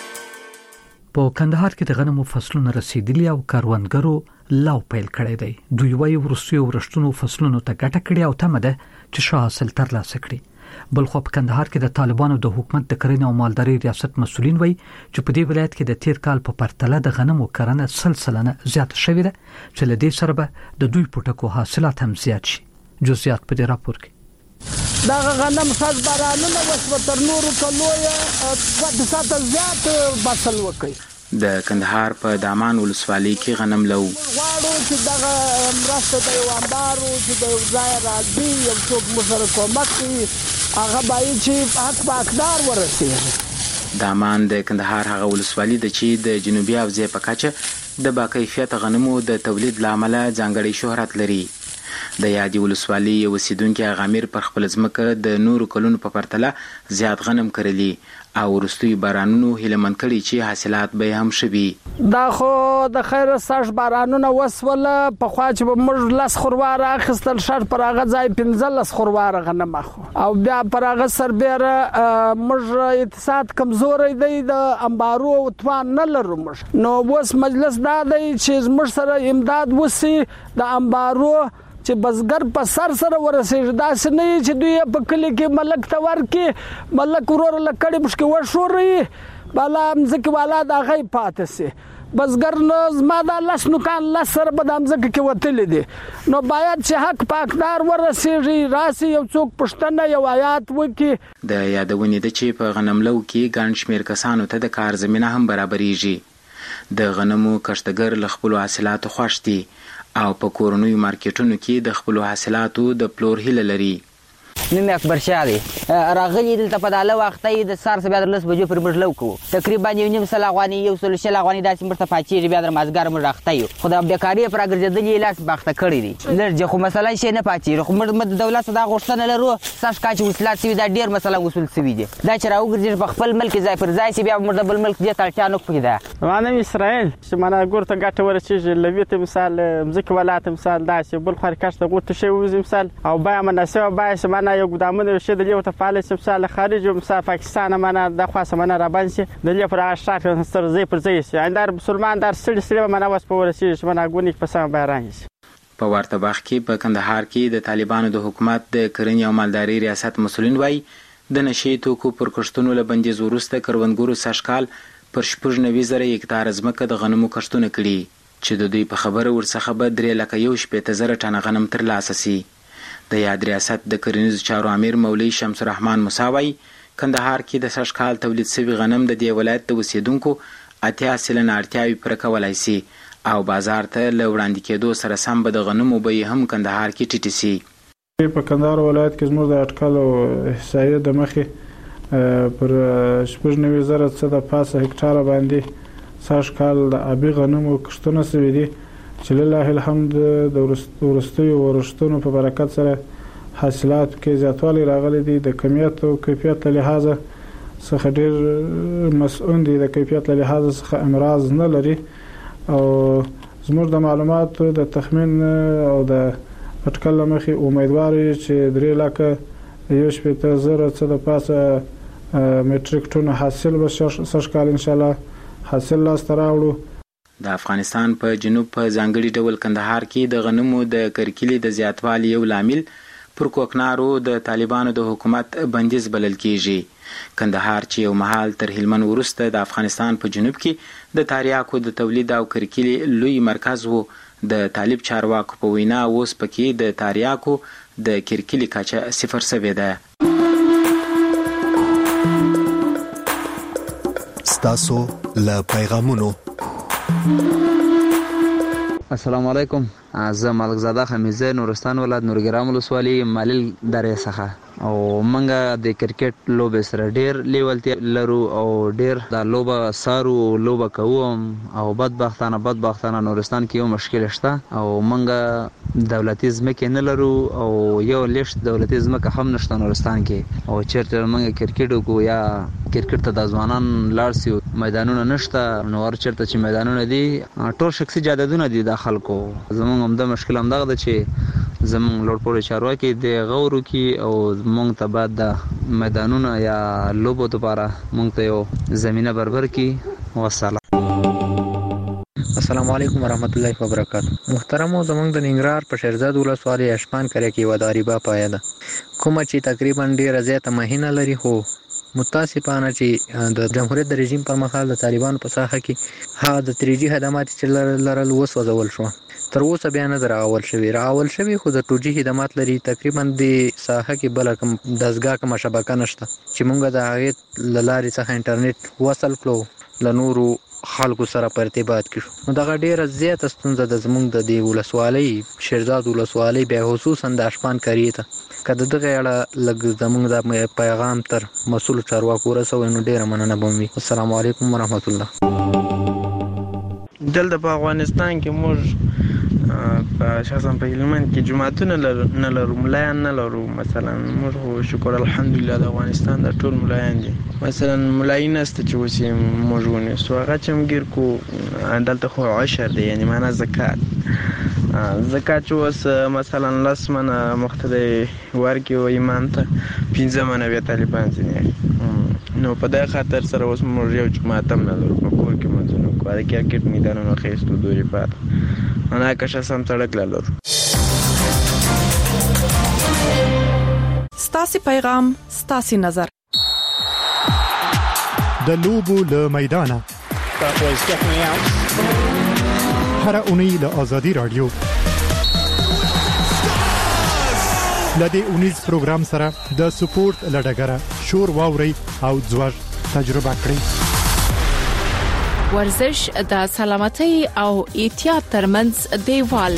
په کندهار کې د غنمو فصلونو رسیدلی او کاروانګرو لاو پیل کړی دی. دوی وايي ورسوي ورشتونو فصلونو ته ګټه کړي او تمه ده چې ښه حاصل ترلاسه کړي. بل خو په کندهار کې د طالبانو د حکومت د کرنې او مالدارۍ ریاست مسؤلین وایي چې په دې ولایت کې د تیر کال په پرتله د غنمو کرنه سلسله زیاته شوې ده چې له دې سره به د دوی پټکو حاصلات هم زیات شي. جزئیات په دې راپور کې. دا غنم ساز بارانونه وسو تر نورو کلوې د ساته زیات باسل وکړي. د کندهار په دامان ولسوالۍ کې غنم لو واړو چې دغه مرسته د یو امبارو چې د یو ځای راځي یو څوک مشر کومک کوي هغه باید چې حق په اقدار ورسېږي. دامان د کندهار هغه ولسوالۍ ده چې د جنوبي حوزې په کچه د باکیفیت غنمو د تولید لامل ځانګړی شهرت لري. د یادې ولسوالۍ یو اوسیدونکي غامیر پر خپل ځمکه د نورو کلونو په پرتله زیات غنم کرلی او وروستي بارانونو هیلمن کړي چې حاصلات به هم شوي. دا خو د خیر ساش بارانونه وسوله په خوا چې به موږ لس خورواره اخیستل شر پر هغه ځای پنځلس خورواره غنم اخو او بیا پر هغه سربیره موږ اقتصاد کمزوری دی د امبارو او توان نه لرو موږ. نو اوس مجلس دا دی چې موږ سره امداد وسی د امبارو چې بزګر په سر سره ورسېږي. دا څه نه چې دوی په کلی کې ملک ته ورکړي ملک ورور لکړي مشکې وشوري بالا مځکې والا د هغه پاتې سي بزګر نو زما دا لس نوکان لس سره به د مځکې کې وتلی دي. نو باید چې حق په حقدار ورسېږي راسي یو څوک پوښتنه یو آیات وکړي. د یادونې ده چې په غنملو کې ګڼ شمېر کسانو ته د کار زمینه هم برابرېږي. د غنمو کښتګر له خپلو حاصلاتو خوښ دي او په کورنیو مارکیټونو کې د خپلو حاصلاتو د پلور هیله لري. نوم اکبر شاه دی راغلی دلته په داله وخته د سار بیا د لس بجو پر موږ لو کوو تقریبا یو نیم سل افغاني یو سل شل افغاني داسې موږ ته پاتېږي بیا د مازګر موږ راخته یو خو د بیکاري پر ګرځېدلې لاس باخته کړی دی لږ خو مثلا شي نه پاتېږي خو موږ د دولت دا غوښتنه لرو ساش کاچ وسلات سوي دا ډیر مثلا وصول سوي دي دا چې راوګرځي په خپل ملک ځای پر ځای سي بیا موږ د بل ملک دې تړتیا نه کوي. دا مانه اسرائیل چې معنا ګورته ګټه ورچې لویته مثال مزک ولات مثال داسې بل خر کښته غوته شی وز مثال او بیا مناسبه بیا سمانه یو ګدامونه شي د یو ته فعال مثال خارج مثال پاکستان معنا د خاصه معنا را باندې د لې پر اشراف سر زی پر زی سي اندار مسلمان در سړي سړي معنا واس په ورسې معنا ګونیک په سم بیران شي. په ورته وخت کې په کندهار کې د طالبانو د حکومت د کرنې او مالدارۍ ریاست مسؤلین وایي د نشې توکو پر کښتونو له بندیز وروسته کروندګرو سږکال پر شپږ نوي زره هکتاره ځمکه د غنمو کښتونه کړي چې د دوی په خبره ورڅخه به درې لکه یو شپېته زره ټنه غنم ترلاسه سي. د یاد ریاست د کرنیزو چارو امیر مولوي شمس الرحمن موسی وایي کندهار کې د سږکال تولید شوي غنم د دې ولایت د اوسیدونکو اتیا سلنه اړتیاوې پوره کولی سي او بازار ته له وړاندې کېدو سره سم به د غنمو بیې هم کندهار کې ټیټې سي. په کندهار ولایت کې زموږ د اټکل او احصایې د مخې پر شپږ نوي زره څه د پاسه هکټاره باندې سږکال د ابي غنمو کښتونه سوي دي چې لله الحمد د وروستیو ورښتونو په برکت سره حاصلاتو کې زیاتوالی راغلی دی. د کمیت او کیفیت له لحاظه څخه ډېر مسؤل دي د کیفیت له لحاظه څخه امراض نه لري او زموږ د معلوماتو د تخمین او د اټکل له مخې امیدوار یو چې درې لکه یو شپېته زره څه د پاسه میټریک ټن حاصل به سږکال انشاءالله حاصل لاسته راوړو. د افغانستان په جنوب په ځانګړي ډول کندهار کې د غنمو د کرکیلې د زیاتوالي یو لامل پر کوکنارو د طالبانو د حکومت بندیز بلل کیږي. کندهار چې یو مهال تر هلمند وروسته د افغانستان په جنوب کې د تریاکو د تولید او کرکیلې لوی مرکز وو. د طالب چارواکو په وینا اوس پکې د تریاکو د کرکیلې کچه صفر شوې ده. ستاسو له پیغامونو السلام علیکم زه ملک زاده خمیزه نورستان ولایت نورګرام ولسوالۍ مالیل درې څخه او منګه د کرکټ لوبې سره ډیر لیولتیا لرو او ډیر دا لوبه سارو لوبه کوم او بدبختانه بدبختانه نورستان کې یو مشکل شته او منګه دولتي ځمکې نه لرو او یو لیشت دولتي ځمکه هم نشته نورستان کې او چیرته منګه کرکټ وکړو یا کرکټ ته د ځوانان لاړ سي میدانونه نشته نو ور چیرته چې میدانونه دي ټول شخصي جاددونه دي د خلکو. زمونږ هم د مشکل هم دغه ده چې زمونږ لوړپوړي چارواکي د غورو کې او مونږ ته بعد د میدانونه یا لوبو لپاره مونږ ته یو زمینه برابر کړي. والسلام. السلام علیکم ورحمت الله وبرکاتہ. محترمو زمونږ د ننګرهار په شیرزاد ولسوالۍ اشپان کلی کې یوه داریبه پایه ده کومه چې تقریبا ډیره زیاته مهینه لري، خو متاسفانه چې د جمهوریت د رژیم پر مهال د طالبانو په ساحه کې هغه د تری جی خدمات چې لرل وسوځول شو. تر اوسه بیا نه راول شوی راول شوی خو د ټو جی خدمات لري. تقریبا د ساحه کې بل کوم دزګاه کوم شبکه نشته چې مونږ د هغه لارې څخه انټرنیټ وصل کړو ل نورو خلکو سره په ارتباط کې. نو دغه ډیره زیاته ستونزه د زمونږ د دې ولسوالۍ شیرزاد ولسوالۍ بیا خصوصا د اشپان کریه ته کده دغه اړه لږ زمونږ د پیغام تر مسؤل چارواکو ورسوي نو ډیره مننه به وي. السلام علیکم ورحمت الله. دلته په افغانستان کې موږ په شخصا په هلمند کې جماعتونه نه لرو، ملایان نه لرو. مثلا موږ شکر الحمدلله د افغانستان د ټول ملایان دي. مثلا ملایي نسته چې اوس یې موږ ونیسو، هغه چې موږ ګیر کو دلته خو عشر دی، یعنی معنا زکات. زکات چې اوس مثلا لس منه مخته دی ورکړي و ایمان ته، پنځه منه بیا طالبان ځینې. نو په دې خاطر سره اوس موږ یو جماعت هم نه لرو، په کور کې مونځونه کوو، د کرکټ میدانونو اخیستو دورې پاته انا که شخصا سړک لا لرو. ستاسي پیغام ستاسي نظر د لوبو له میدانه هر اونۍ له آزادي رادیو لدې اونیز پروګرام سره د سپورت لډګره شور واوري او ځوړ تجربه کړئ. ورزش د سلامتۍ او احتیاط ترمنځ دیوال.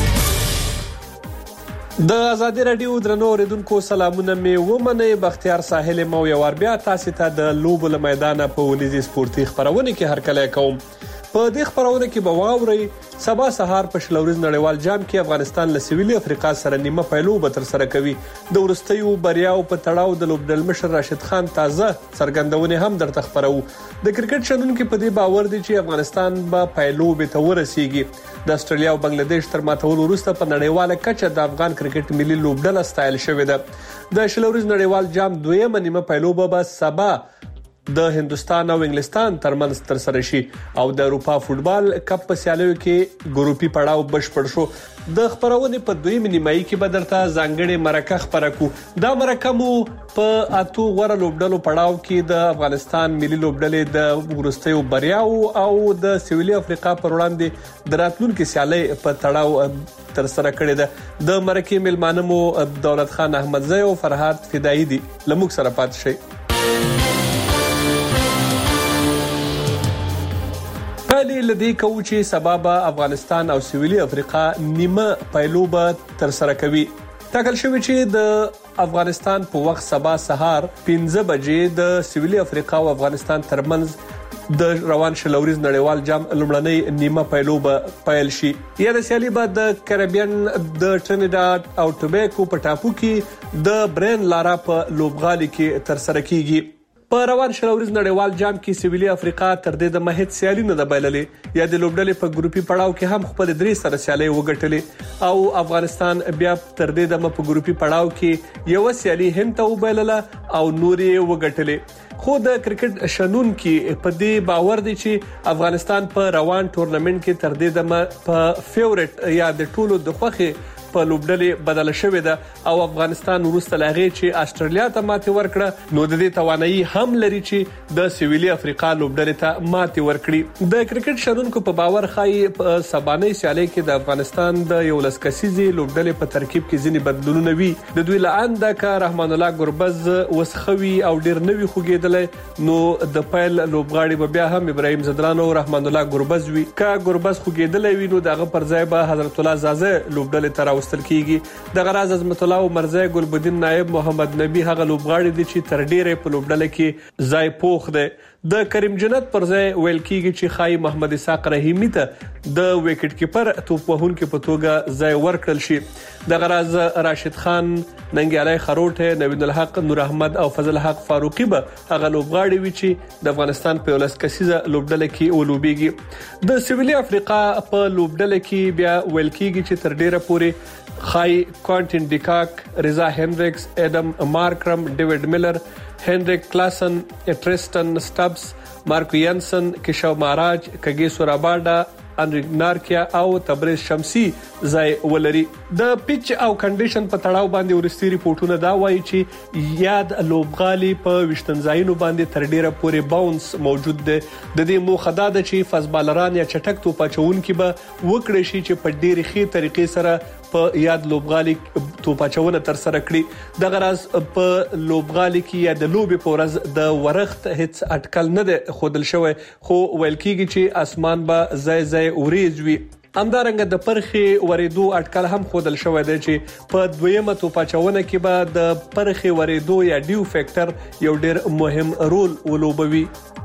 د آزادي رادیو درنو اوریدونکو سلامونه مې ومنئ. بختیار ساحل مو یو ور بیا تاسو ته د لوبو له میدانه په ونیزي سپورتي خبرونه کې هرکلی کوم. په دې خبرونه کې به واورئ سبا سهار په شلوريز نړیوال جام کې افغانستان له سویلي افریقا سره نیمه پایلوبه تر سره کوي. د ورستیو بریاو په تړاو د لوبډل مشر راشد خان تازه څرګندونه هم درته خبرو. د کرکټ شنونکو په دې باور دي چې افغانستان به پایلوبه ته ورسیږي. د استرالیا او بنگلاديش تر ماتول وروسته په نړیواله کچه د افغان کرکټ ملي لوبډل استایل شوې ده. د شلوريز نړیوال جام دویمه نیمه پایلوبه به سبا د هندستان او انګلستان ترمنځ تر سره شي او د اروپا فوتبال کپ په سیالیو کې ګروپي پړاو بشپړ شو. د خبرونه په دویمه نیمایي کې بدرته ځانګړي مرکه خبره کو. دا مرکه مو په اتو غوړه لوبډلو پړاو کې د افغانستان ملي لوبډلې د ورستیو بریاو او د سویلي افریقا پر وړاندې د راتلونکو سیالي په تړاو تر سره کړې ده. د مرکه ملمانه مو دولت خان احمدزی او فرهاد فدایی دي. لموږ سره پات شي. پهلی لدی کوي چې سبب افغانستان او سویلي افریقا نیمه پایلوبه تر سره کوي. ټاکل شوی چې د افغانستان په وخت سبا سهار پنځه بجې د سویلي افریقا او افغانستان ترمنځ د روان شلوريز نړیوال جام لومړنۍ نیمه پایلوبه پایل شي. یا د سیالي بعد د کریبین د ټرینیډاد او ټوباګو په ټاپو کې د برین لارا په لوبغالي کې تر سره کیږي. په روان شلوريز نړیوال جام کې سویلي افریقا تر دې د مهد سیالي نه د بایللې. یا د لوبډلې په ګروپي پړاو کې هم خپل درې سره سیالي وګټلې او افغانستان بیا تر دې د په ګروپي پړاو کې یو سیالي هند ته وبایلله او نورې وګټلې. خو د کرکټ شنون کې په دې باور دي چې افغانستان په روان ټورنمنت کې تر دې د په فیورټ یا د ټولو د خوخي په لوبډلې بدل شوې ده او افغانستان وروسته لاغي چې استرالیا ته ماتې ورکړه نو د دې توانایي هم لري چې د سویلي افریقا لوبډلې ته ماتې ورکړي. د کرکټ شنونکو په باور خای په سبانه سیالي کې د افغانستان د یو لسکسيزي لوبډلې په ترکیب کې ځینې بدلونونه وي. د دوی لاندې کا رحمان الله ګربز وسخوي او ډیر نوي خوګیدل نو د پایل لوبغاړي به بیا هم ابراهيم زدران او رحمان الله ګربز وي. کا ګربز خوګیدل وي نو دغه پر ځای به حضرت الله زازه لوبډلې تر وستل کیږي. د غراز عظمت الله او مرزا ګلبدین نائب محمد نبی هغه لوبغاړي دي چې تر ډیره په لوبډله کې ځای پوخ ده. د کریم جنت پر ځای ویل کیږي چې خای محمد اسحاق رحیمی ته د وکټ کیپر توپ وهونکو په توګه ځای ورکړل شي. د غراز راشد خان، ننګیالای خروټه، نوید الحق، نور احمد او فضل حق فاروقی به هغه لوبغاړي وي چې د افغانستان په ولس کسیزه لوبډله کې ولوبېږي. د سویلي افریقا په لوبډله کې بیا ویل کیږي چې تر ډیره پورې خای کوانټین ډیکاک، رضا هنریکس، اډم مارکرم، ډیوډ میلر، هنریک کلاسن، ټریسټن سټبس، مارکو ینسن، کشو ماراج، کګیسو راباډا، انریګنارکیا او تبریز شمسي ځای ولري. د پیچ او کنډیشن په تړاو باندې ورستي ریپورتونه دا وایي چې یاد لوبغالي په وشتنځایونو باندې تر ډیره پورې باونس موجود دی. د دې موخه دا ده چې فزبالران یا چټک توپ اچونکي به وکړي شي چې په ډیره ښه طریقې سره په یاد لوبغالي توپ اچونه تر سره کړي. د غراز په لوبغالي کې یا د لوبي په ورځ د ورخت هیڅ اټکل نه ده خودل شوی، خو ویل کېږي چې اسمان به ځای ځای اوریځ وي. همدارنګه د پرخې ورېدو اټکل هم خودل شوی دی چې په دویمه توپ اچونه کې به د پرخې ورېدو یا ډیو فیکټر یو ډیر مهم رول ولوبوي.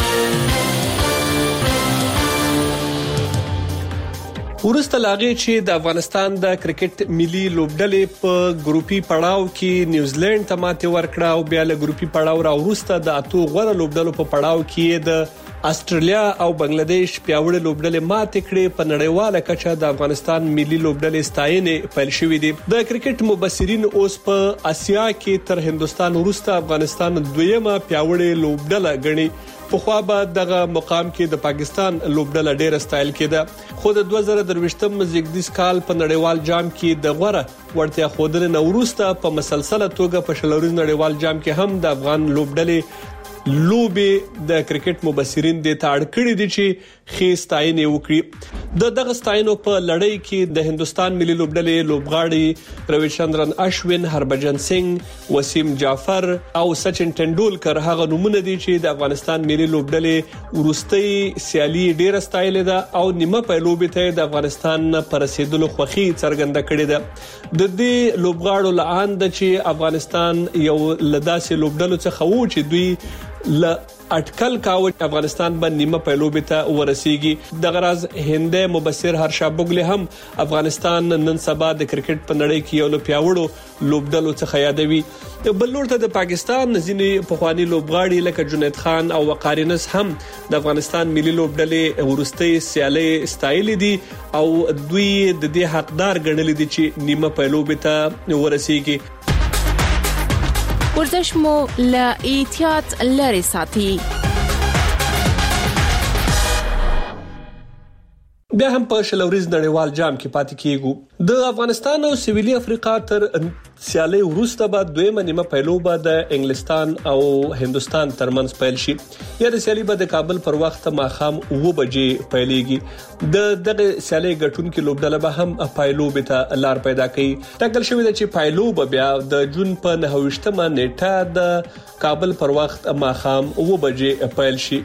ورسته لاغې چې د افغانستان د کرکټ ملي لوبډلې په ګروپي پړاو کې نیوزیلند ته ماتې ورکړه او بیا له ګروپي پړاو را ورسته د اتو غوړه لوبډلو په پړاو کې د استرالیا او بنگلاديش پیاوړې لوبډلې ماتې کړې. په نړیواله کچه د افغانستان ملي لوبډلې ستاینې پیل شوې دي. د کرکټ مبصرین اوس په اسیا کې تر هندستان وروسته افغانستان دویمه پیاوړې لوبډله ګڼي. په خو به دغه مقام کې د پاکستان لوبډله ډیره ستایل کېده، خو د دوه زره درویشتم زیږدیز کال په نړیوال جام کې د غوړه ورتیا خودنه وروسته په مسلسله توګه په شلوريز نړیوال جام کې هم د افغان لوبډلې لوبي د کرکټ مبصرین د تاړ کړی دي چې خې ستاینې وکړي. د دغه ستاینو په لړۍ کې د هندستان ملي لوبډلې لوبغاړي رویچندرن اشوین، هربجن سنگ، وسیم جعفر او سچن ټنډولکر هغه نمونه دي چې د افغانستان ملي لوبډلې ورستۍ سیالي ډیره ستایلې ده او نیمه په لوبې ته د افغانستان پر رسیدلو خوخي څرګنده کړې ده. د دې لوبغاړو لعان د چې افغانستان یو لداسې لوبډلو څخه وو چې دوی ل اټکل کاوه افغانستان باندې نیمه په لوبې ته ورسیږي. د غراز هنده مبصر هرشا بوګلی هم افغانستان نن سبا د کرکټ په نړۍ کې یو له پیاوړو لوبډلو څخه یادوي. بل لور ته د پاکستان ځینې پخوانی لوبغاړي لکه جنید خان او وقارینس هم د افغانستان ملي لوبډلې ورستۍ سیالي ستایل دي او دوی د دې حقدار ګڼل دي چې نیمه په لوبې ته ورسیږي. ورزش مو له احتیاط لري ساتي. بیا هم په شلوريز نړیوال جام کې پاتې کیږو. د افغانستان او سویلي افریقا تر سیالي وروسته بعد دویمه نیمه پیلوبه د انګلستان او هندستان ترمنځ پیل شي. یا د سیالي به د کابل پر وخت ماخام اوه بجې پیلېږي. د دغه سیالي ګټونکو لوبډله به هم پایلوبه ته لار پیدا کړي. ټاکل شوی دی چې پایلوبه بیا د جون په نهویشتمه نیټه د کابل پر وخت ماخام اوه بجې پیل شي.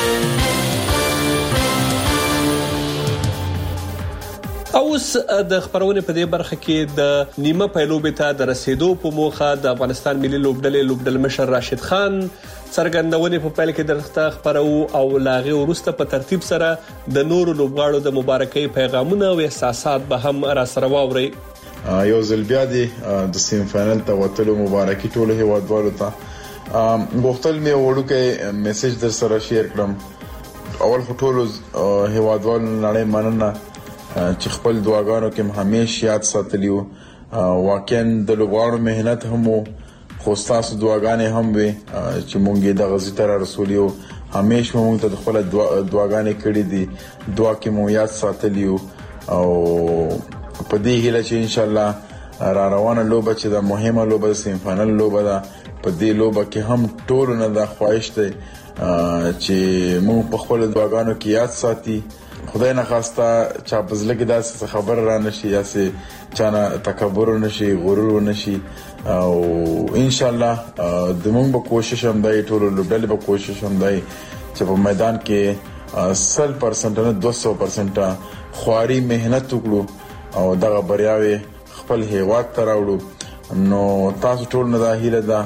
اوس د خبرونه په دې برخه کې د نیمه پیلوبې ته د رسیدو په موخه د افغانستان ملي لوبډلې لوبډل مشر راشد خان څرګندونه په پیل کې درخته خبرو او لاغي ورسته په ترتیب سره د نورو لوبغاړو د مبارکۍ پیغامونه او احساسات به هم را سره واوري. یو ځل بیا د سیم فائنل ته وتلو مبارکي ټول هیوادوالو ته غوښتل مې وړوکی میسج در سره شیر کړم. اول ټول هیوادوالو نړۍ مننه چې خپل دعاګانو کې همیشه یاد ساتلیو. واقعا د لوبغاړو مهنت هم خو تاسو دعاګانې هم وي چې مونږه د غزي تر رسولیو همیشه مونږ ته خپل دعاګانې کړې دي. دعا کې مو یاد ساتلیو او په دې هیله چې ان شاء الله را روانه لوبه چې د مهمه لوبه سیم فائنل لوبه ده په دې لوبه کې هم ټول نه د خواهش ته چې مونږ په خپل دعاګانو کې یاد ساتي. خدای نه خواسته چا پزله کې داسې خبر را نشي یا سي چانه تکبر نشي غرور نشي او ان شاء الله د موږ به کوشش هم دای ټول لوبډلې به کوشش هم دای چې په میدان کې سل پرسنټ نه دوه سوه پرسنټ خواري مهنت وکړو او دغه بریاوي خپل هیواد ته راوړو. نو تاسو ټول نه دا هیله ده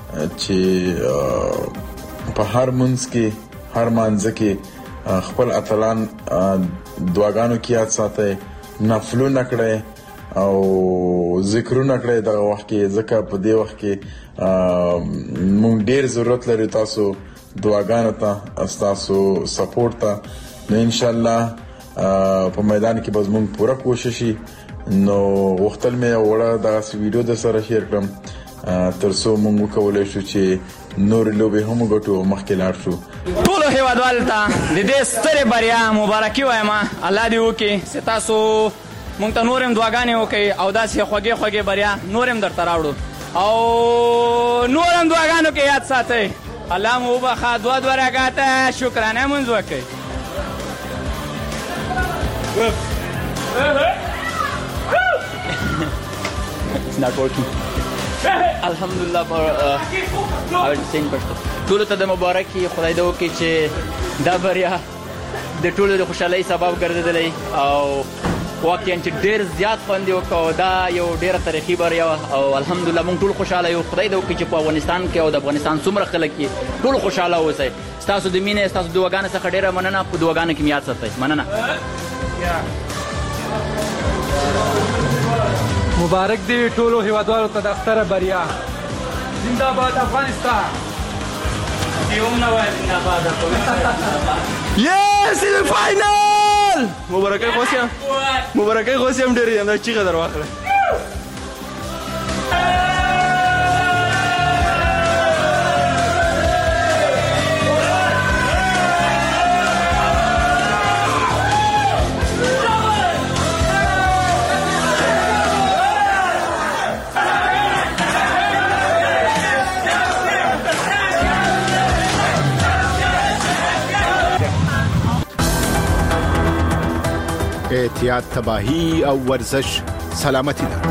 چې په هر منځ کې هر مانځ کې خپل اتلان دعاګانو کې یاد ساتي، نفلونه کړئ او ذکرونه کړئ دغه وخت کې، ځکه په دې وخت کې مونږ ډیر ضرورت لري تاسو دعاګانو ته، تاسو سپورټ ته. نو ان شاء الله په میدان کې به مونږ پوره کوشش وکړو. نو وختل مې وړه دغه ویډیو د سره شیر کړم ترڅو موږ وکولای شو چې نور لوبې هم وګټو او مخکې لاړ شو. ټولو هیوادوالو ته د دې سترې بریا مبارکي وایم. الله دې وکړي چې تاسو موږ ته نور هم دعاګانې وکړئ او داسې خوږې خوږې بریا نور هم درته راوړو او نور هم دعاګانو کې یاد ساتئ. الله مو وبخښه. دوه دوه رکعته شکرانه لمونځ وکړئ. It's not working. الحمدلله ټولو ته د مبارکي خدای دې وکړي چې دا بریا د ټولو د خوشحالۍ سبب ګرځېدلی او واقعا چې ډېر زیات خوند یې وکړ. دا یو ډېره تاریخي بریا وه او الحمدلله موږ ټول خوشحاله یو. خدای دې وکړي چې په افغانستان کې او د افغانستان څومره خلک یې ټول خوشحاله اوسئ. ستاسو د مینې ستاسو د دعاګانو څخه ډېره مننه. په دعاګانو کې مې یاد ساتئ. مننه. مبارک دی ټولو هیوادوالو ته د اختره بریا. زنده‌باد افغانستان. دیوم نه وای زنده‌باد افغانستان. یس سیمی فاینل. مبارکي خوشم. مبارکي خوشم ډېر یم. دا چیغه در واخله. احتیاط تباهی او ورزش سلامتی ده.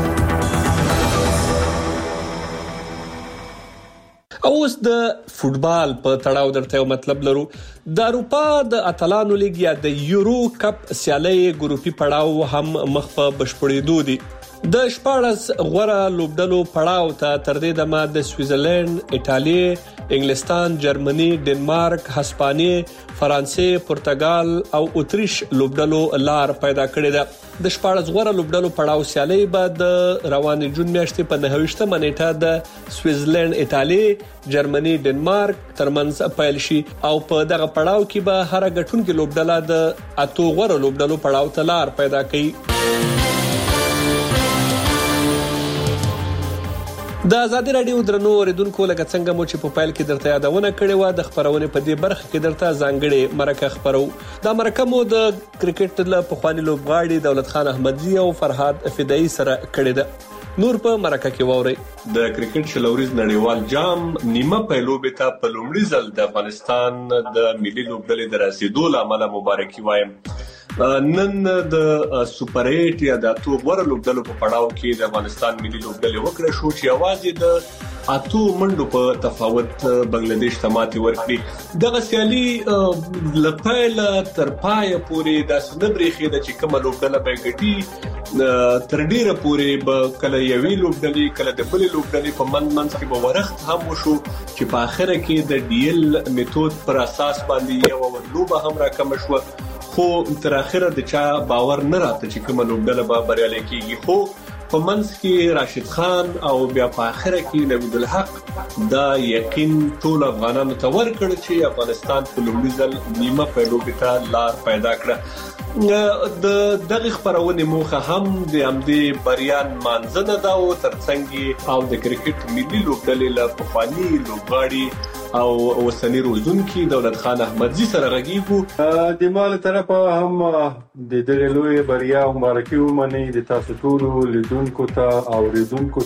اوس د فوټبال په تړاو درته یو مطلب لرو. د اروپا د اتلانو لیګ یا د یورو کپ سیالۍ ګروپي پړاو هم مخ په بشپړېدو دي. د شپاړس غوره لوبډلو پړاو ته تر دې دمه د سویټزرلند، ایټالیا، انګلستان، جرمني، ډنمارک، هسپانیې، فرانسې، پرتګال او اتریش لوبډلو لار پیدا کړې ده. د شپاړس غوره لوبډلو پړاو سیالۍ به د روانې جون میاشتې په نهه ویشتمه نیټه د سویټزرلند، ایټالیا، جرمني، ډنمارک ترمنځ پیل شي او په دغه پړاو کې به هر ګټونکې لوبډله د اتو غوره لوبډلو پړاو ته لار پیدا کوي. د آزادي رادیو درنو اوریدونکو لکه څنګه مو چې په پایل کې درته یادونه کړې وه د خپرونې په دې برخه کې درته ځانګړې مرکه خپرو. دا مرکه مو د کرکټ له پخواني لوبغاړي دولت خان احمدزي او فرهاد فدایي سره کړې ده. نور په مرکه کې واورئ. د کرکټ شلوریز نړیوال جام نیمه پیلوبې ته په لومړي ځل د افغانستان د ملي لوبډلې د رسیدو له امله مبارکي وایم. نن د سوپر ایټ یا د اتو غوره لوبډلو په پړاو کې د افغانستان ملي لوبډلې وکړه شو چې یوازې د اتو منډو په تفاوت بنگلاديش ته ماتې ورکړي. دغه سیالي له پیله تر پایه پورې داسې نه برېښېده چې کومه لوبډله به یې ګټي. تر ډېره پورې به کله یوې لوبډلې کله د بلې لوبډلې په منځ منځ کې به ورښت هم وشو چې په آخره کې د ډي ایل میتود پر اساس باندې یوه لوبه هم راکمه شوه. خو تر اخره د چا باور نه راته چې کومه لوبډله به بریالۍ کېږي. خو په منځ کې راشد خان او بیا په آخره کې نوید الحق دا یقین ټول افغانانو ته ورکړ چې افغانستان په لومړي ځل نیمه پیلوبې ته لار پیدا کړه. د دغه خبرونه موخه هم د همدې بریا مانځنه دا او ترڅنګ او د کرکټ ملي لوبډلې له پخواني لوبغاړي او اوسنی روزونکي دولت خان احمدزي سره غږیږو. د مال طرفه هم د دې لوی بریا مبارکي ومني د تاسو ټول لیدونکو ته او ریدونکو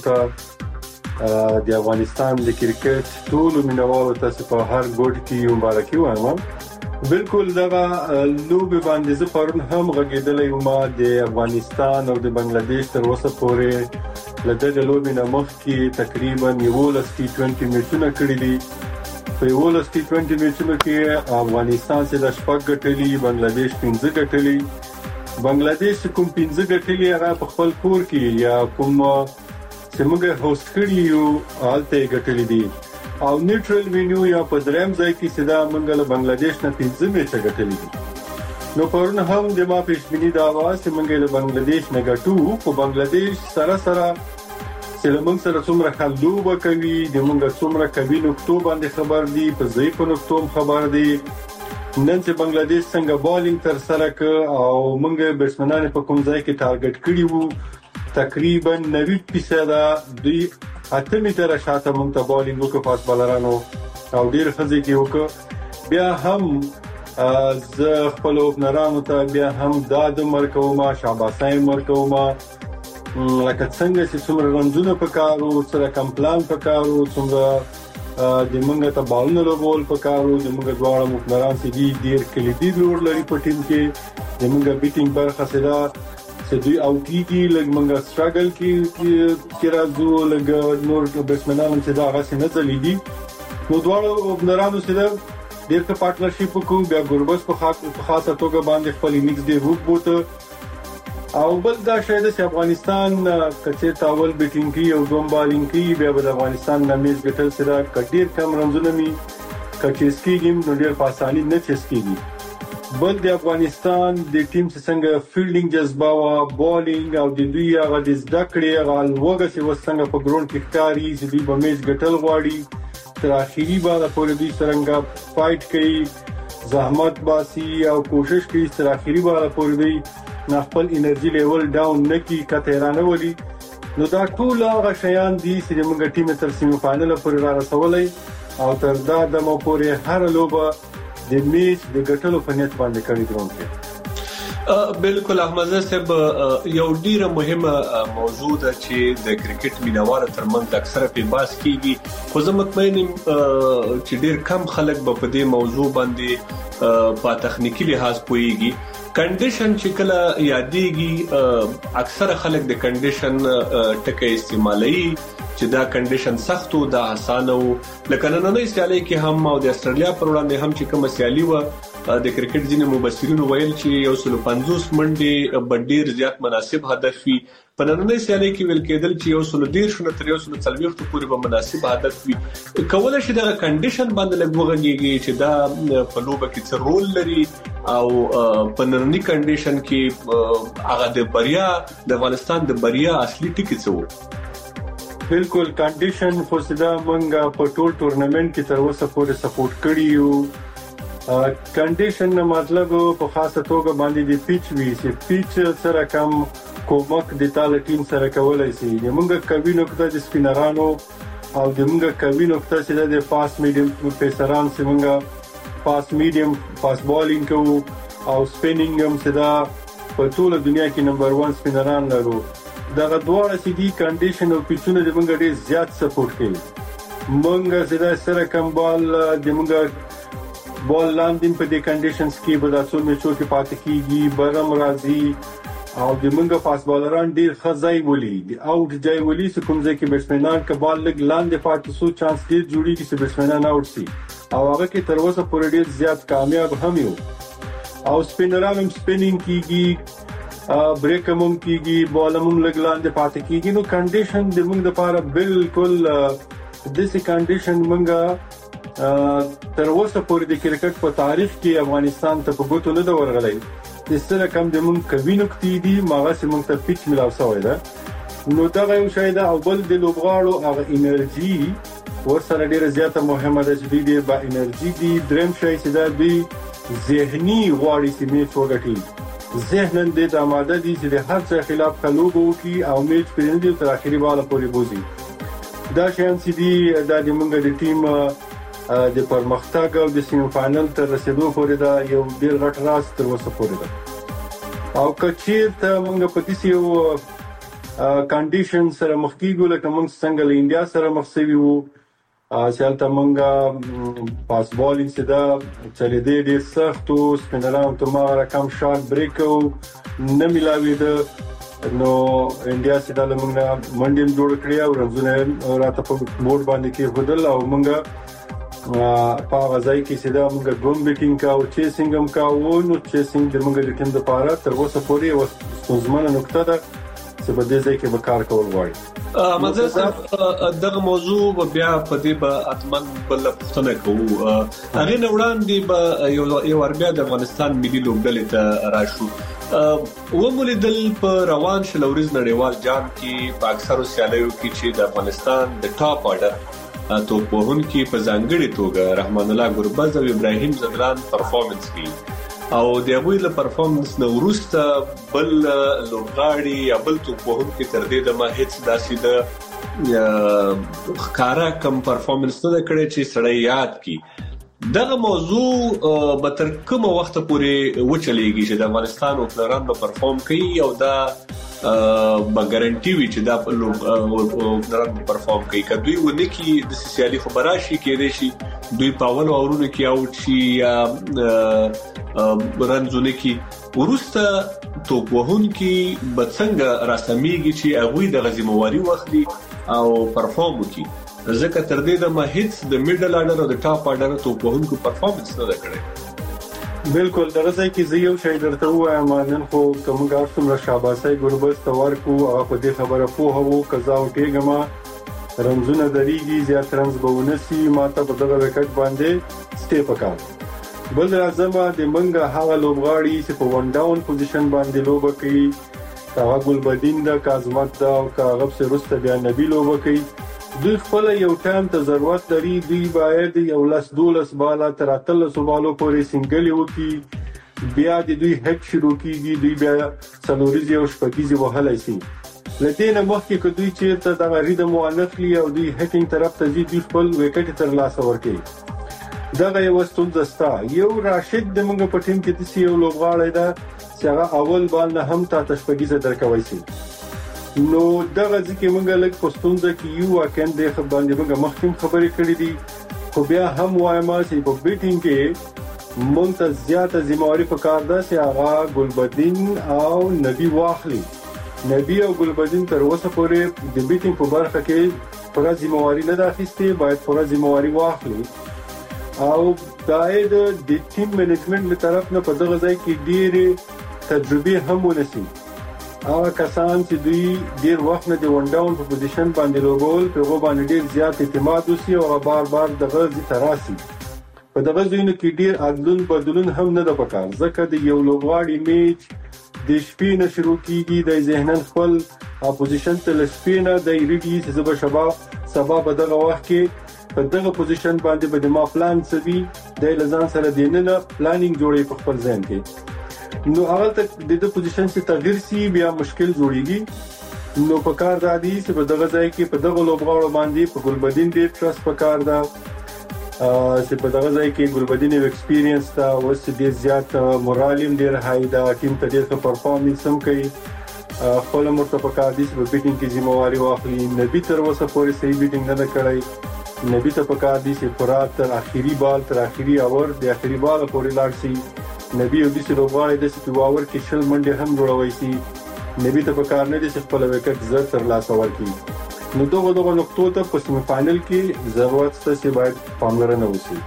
ته د افغانستان د کرکټ ټول مینوالو ته په هر ګوټ کې مبارکي وایم. بالکل دغه لوبې باندې زه پرون هم غږېدلی وم. د افغانستان او د بنگلاديش تر اوسه پورې له دغه لوبې نه مخکې تقریبا یولس ټي ټوینټي میچونه کړي دي. په یولس ټي ټوینټي میچونو کې افغانستان چې د شپږ ګټلي، بنگلاديش پنځه ګټلي. بنگلاديش کوم پنځه ګټلي هغه په خپل کور کې یا کوم چې موږ هوست کړي یو هلته ګټلي دي او نیوټرل وینیو یا په دریم ځای کې چې دا موږ له بنگلاديش نه پنځه میچ ګټلي دي. نو پرون هم د ما پیشبیني دا و چې موږ له بنگلاديش نه ګټو. خو بنگلاديش سره سره چې موږ سره څومره خلوبه کوي د موږ څومره کوي نقطو باندې خبر دي، په ضعیف نقطو خبر دي. نن چې بنگلاديش څنګه بالینګ تر سره ک او موږ بیټسمنان په کوم ځای کې ټارګټ کړی وو تقریبا نوي فیصد دوی اته میټر شاته مونږ ته بالینګ وکړ فاست بالرانو او ډیر خزي کې وکړ. بیا هم زه خپل اوپنرانو ته بیا هم داد مرکوما شاباسای مرکوما لکه څنګه چې څومره رنځونه پکارو سره کمپلان پکارو څومره د مونږ ته بالونه لوبول پکارو د مونږ دواړه اوپنران چې دي ډیر کلیدي رول لري په ټیم کې د مونږ بیټینګ برخه سره چې دوی او کیږي لږ مونږه سټراګل کې کې راځو لږ نور بیټسمنانو چې دا غاسي نه چلیږي نو دواړو اوپنرانو سره ډیر ښه پارټنرشپ وکړو. بیا ګوربس په خاصه توګه باندې خپل انیکس دی روټ بوته او بل دا شاید چې افغانستان کچې تاول بیټینګ کی او دوم بالینګ کی بیا د افغانستان نامیز ګټل سره کډیر کم رنځونه می کچې سکیګم نو ډیر په اساني نه چسکیږي. بل د افغانستان د ټیم څنګه فیلډینګ جذبه او بالینګ او د دوی هغه د ذکرې هغه لوګه چې وسنګ په ګراوند کې ښکاری چې دوی په میچ ګټل غواړي تر اخیری باندې پورې دوی څنګه فایټ کوي زحمت باسي او کوشش کوي تر اخیری باندې پورې دوی نه خپل انرژي لیول ډاون نه کی کته رانه ولي. نو دا ټول هغه شیان دي چې موږ ټیم تر سیمه فائنل پورې را رسولای او تر دا د مو پورې هر لوبه د میچ د ګټلو په نیت باندې کړی درونکه. بالکل احمد صاحب یو ډیره مهمه موضوع ده چې د کرکټ مینوال ترمنځ اکثره په باس کیږي خو زه مطمئن یم چې ډیر کم خلک به په دې موضوع باندې په تخنیکی لحاظ پوهیږي. کنډیشن چې کله یادېږي اکثره خلک د کنډیشن ټکي استعمالي چې دا کنډیشن سخت او دا آسان او لکه نننۍ سیالي کې هم او د استرالیا پر وړاندې هم چې کوم سیالي و د کرکټ ځینې مبصرین ویل چې یو سل پنځوس منډي بډیر زیات مناسب هدف وي. په نننۍ سیالي کې ویل کېدل چې یو سل ډیر شنه تر یو سل څلويخ پورې به مناسب هدف وي. کولای شي دا کنډیشن باندې لګوږي چې دا په لوبه کې څه رول لري او په نننۍ کنډیشن کې هغه د بریا د افغانستان د بریا اصلي ټکی څه و. بالکل کنډیشن خو سدا مونږه په ټول ټورنمنت کې تر اوسه پورې سپورټ کړی یو. کنډیشن مطلب په خاصه توګه باندې د پیچ وی چې پیچ سره کم کومک د تال ټیم سره کولای شي. مونږه کوي نقطه د سپینرانو او د مونږه کوي نقطه چې د فاست میډیم پیسران چې مونږه فاست میډیم فاست بالینګ کوو او سپینینګ هم سدا په ټول دنیا کې نمبر ون سپینران لرو. دا غوړه چې دی کنډیشن او پیچونه د مونږ ډیر زیات سپورټ کوي. مونږ زدا سره کم بال د مونږ بال لاندې په دې کنډیشنز کې به تاسو مې چور کې پاتې کیږي برم راځي او د مونږ فاست بالران ډیر خزای ولي د اوټ ځای ولي چې کوم ځای کې بیټسمنان ک بال لګ لاندې پاتې سو چانس ډیر جوړي چې بیټسمنان اوټ سي او هغه کې تر اوسه پورې ډیر زیات کامیاب هم یو او سپینران هم سپینینګ کیږي بریک هم کیږي بال هم لګلاندې پاتې کیږي. نو کنډیشن د موږ لپاره بالکل د سې کنډیشن موږ تر اوسه پورې د کرکټ په تاریخ کې افغانستان ته په ګوتو نه دا ورغلی. د سره کم د موږ کوي نکتې دي ماغه چې موږ ته پیچ ملاو شوی ده. نو دا یو شی ده او بل د لوبغاړو هغه انرژي ورسره ډیره زیاته مهمه ده چې دوی با انرژي دي. دریم شی چې دا دوی ذهني غواړي چې میچ وګټي ذهنن دې د آماده دي چې د هر څه خلاف کلوب وکي او میچ پرېندي تر اخري بالا پورې بوزي. دا شان چې دي د موږ د ټیم د پرمختګ او د سیمه فائنل تر رسیدو پورې دا یو ډیر غټ راز تر اوسه پورې ده. او کچیر ته موږ په دې یو کنډیشن سره مخ کیږو لکه موږ څنګه له انډیا سره مخ سوي وو سیالته مونږه پاس بالینګ سدا چلې دې ډېر سخت او سپینران ته ما رقم شارټ بریک او نه ملاوي ده. نو انډیا سدا لمونږه منډیم جوړ کړی او رنځونه راته په بورډ باندې کې هدل او مونږه په غځای کې سدا مونږه ګوم بیټینګ کا او چیسینګ هم کا و. نو چیسینګ د مونږه د ټیم د پاره تر اوسه پورې وسوزمنه نقطه ده چې په دې ځای کې به کار کول غواړي. مزه صاحب دغه موضوع بیا په دې به اتمن بل پښتنه کوو. هغه نه وړاندې به یو یو اربیا د افغانستان ملي لوبډلې ته راشو و مولیدل په روان شلوريز نړیوال جام کې په اکثرو سیالیو کې چې د افغانستان د ټاپ اورډر توپوهن کې په ځانګړي توګه رحمان الله ګربز او ابراهیم زدران پرفورمنس کوي او د هغوی له پرفورمنس نو وروسته بل لوبغاړي یا بل توپوهن کې تر دې د ما هیڅ داسې د ښکارا کم پرفارمنس نه کړی چې سړی یاد کی. دغه موضوع به تر کومه وخت پورې وچلېږي چې د افغانستان اوپنران به پرفارم کوي او دا به ګارانټي وي چې دا اوپنران به پرفارم کوي؟ که دوی ونه کړي د سیالي خو به راشي، کېدای شي دوی په اولو اورونو کې آوټ شي یا رنزونه کې، وروسته توپ وهونکي به څنګه راسمیږي چې هغوی دغه ذمهواري واخلي او پرفارم وکړي؟ ځکه تر دې دمه هیڅ د میډل اډر او د ټاپ اډر توپ وهونکو پرفارمنس نه ده کړې. بالکل دغه ځای کې زه یو شی درته وایم، نن خو کوم ګار څومره شاباسي ګوربز تور کو هغه په دې خبره پوه وو قضا او ټیګما رمزونه دریږي زیات رمز بونسي ماته په دغه وکټ باندې سټیپ وکړ. بل راځم د منګه هغه لوبغاړي چې په ون ډاون پوزیشن باندې لوب کوي، هغه ګلبدین دا کازمت دا او هغه سره رسته بیا نبی لوب کوي. دوی خپل یو ټایم ته ضرورت لري، دوی باید یو لاس دولس بالا تر اتلس بالو پورې سنگل وکي، بیا د دوی هټ شروع کیږي، دوی بیا څلوريزي او شپږيزي وهلای شي. لته نه مخکې که دوی چیرته د غریده مؤلفلی او دوی هټینګ طرف ته ځي، دوی خپل وکټ تر لاس ورکي. دغه یو ستونزه ستا. یو راشد د موږ په ټیم کې د سی یو لوبغاړی دا چې هغه اول بال نه هم تا تشپګیزه درکوي شي. نو دغه ځکه موږ لږ پښتونځ کې یو واکن د خبرې موږ مخکې خبرې کړې دي، خو بیا هم وایم چې په بیټینګ کې موږ ته زیاته ذمہواری پکار ده چې هغه ګلبدین او نبی واخلي. نبی او ګلبدین تر اوسه پورې د بیټینګ په برخه کې پوره ذمہواری نه ده اخیستې، باید پوره ذمہواری واخلي. او باید د ټیم مینجمنت له طرف نه په دغه ځای کې ډېرې تجربه هم ونسی. هغه کسان چې دوی ډیر وخت نه دی ون ډاون په پوزیشن باندې لوبول په غو باندې ډیر زیات اعتماد وسی او بار بار دغه زی تراسي په دغه ځینو کې ډیر عدلون بدلون هم نه د پکار، ځکه د یو لوبغاړي میچ د شپې نه شروع کیږي، د ذهنن خپل اپوزیشن ته لسپې نه د ریډي چې زب شباب سبا په دغه وخت کې په دغه پوزیشن باندې به ما پلان سوي د لزان سره دیننه پلانینګ جوړي په خپل ذهن کې. نو هغه ته د دې پوزیشن څخه تغیر سی بیا مشکل جوړیږي. نو په کار دادی چې په دغه ځای کې په دغه لوبغاړو باندې په ګلبدین ډیر ټرست پکار ده چې په دغه ځای کې ګلبدین یو ایکسپیرینس دا اوس ډیر زیات مورالیم ډیر هاي دا ټیم ته ډیر پرفارمنس هم کوي. خپل مرته پکار دي چې په بیټینګ کې ذمہواری واخلي. نبی تر اوسه پورې صحیح بیټینګ نه کړی، نبی ته پکار دي چې پورا تر اخیری بال تر اخیری اور د اخیری بال پورې لاړ شي. نبی او د سی لوبغاړي د سی پاور کې شل منډه هم جوړوي شي. نبی ته پکار نه دي چې خپل وکټ زر تر لاس ورکړي. نو دغه دغه نقطو ته په سیمی فائنل کې ضرورت څه چې باید پاملرنه وشي.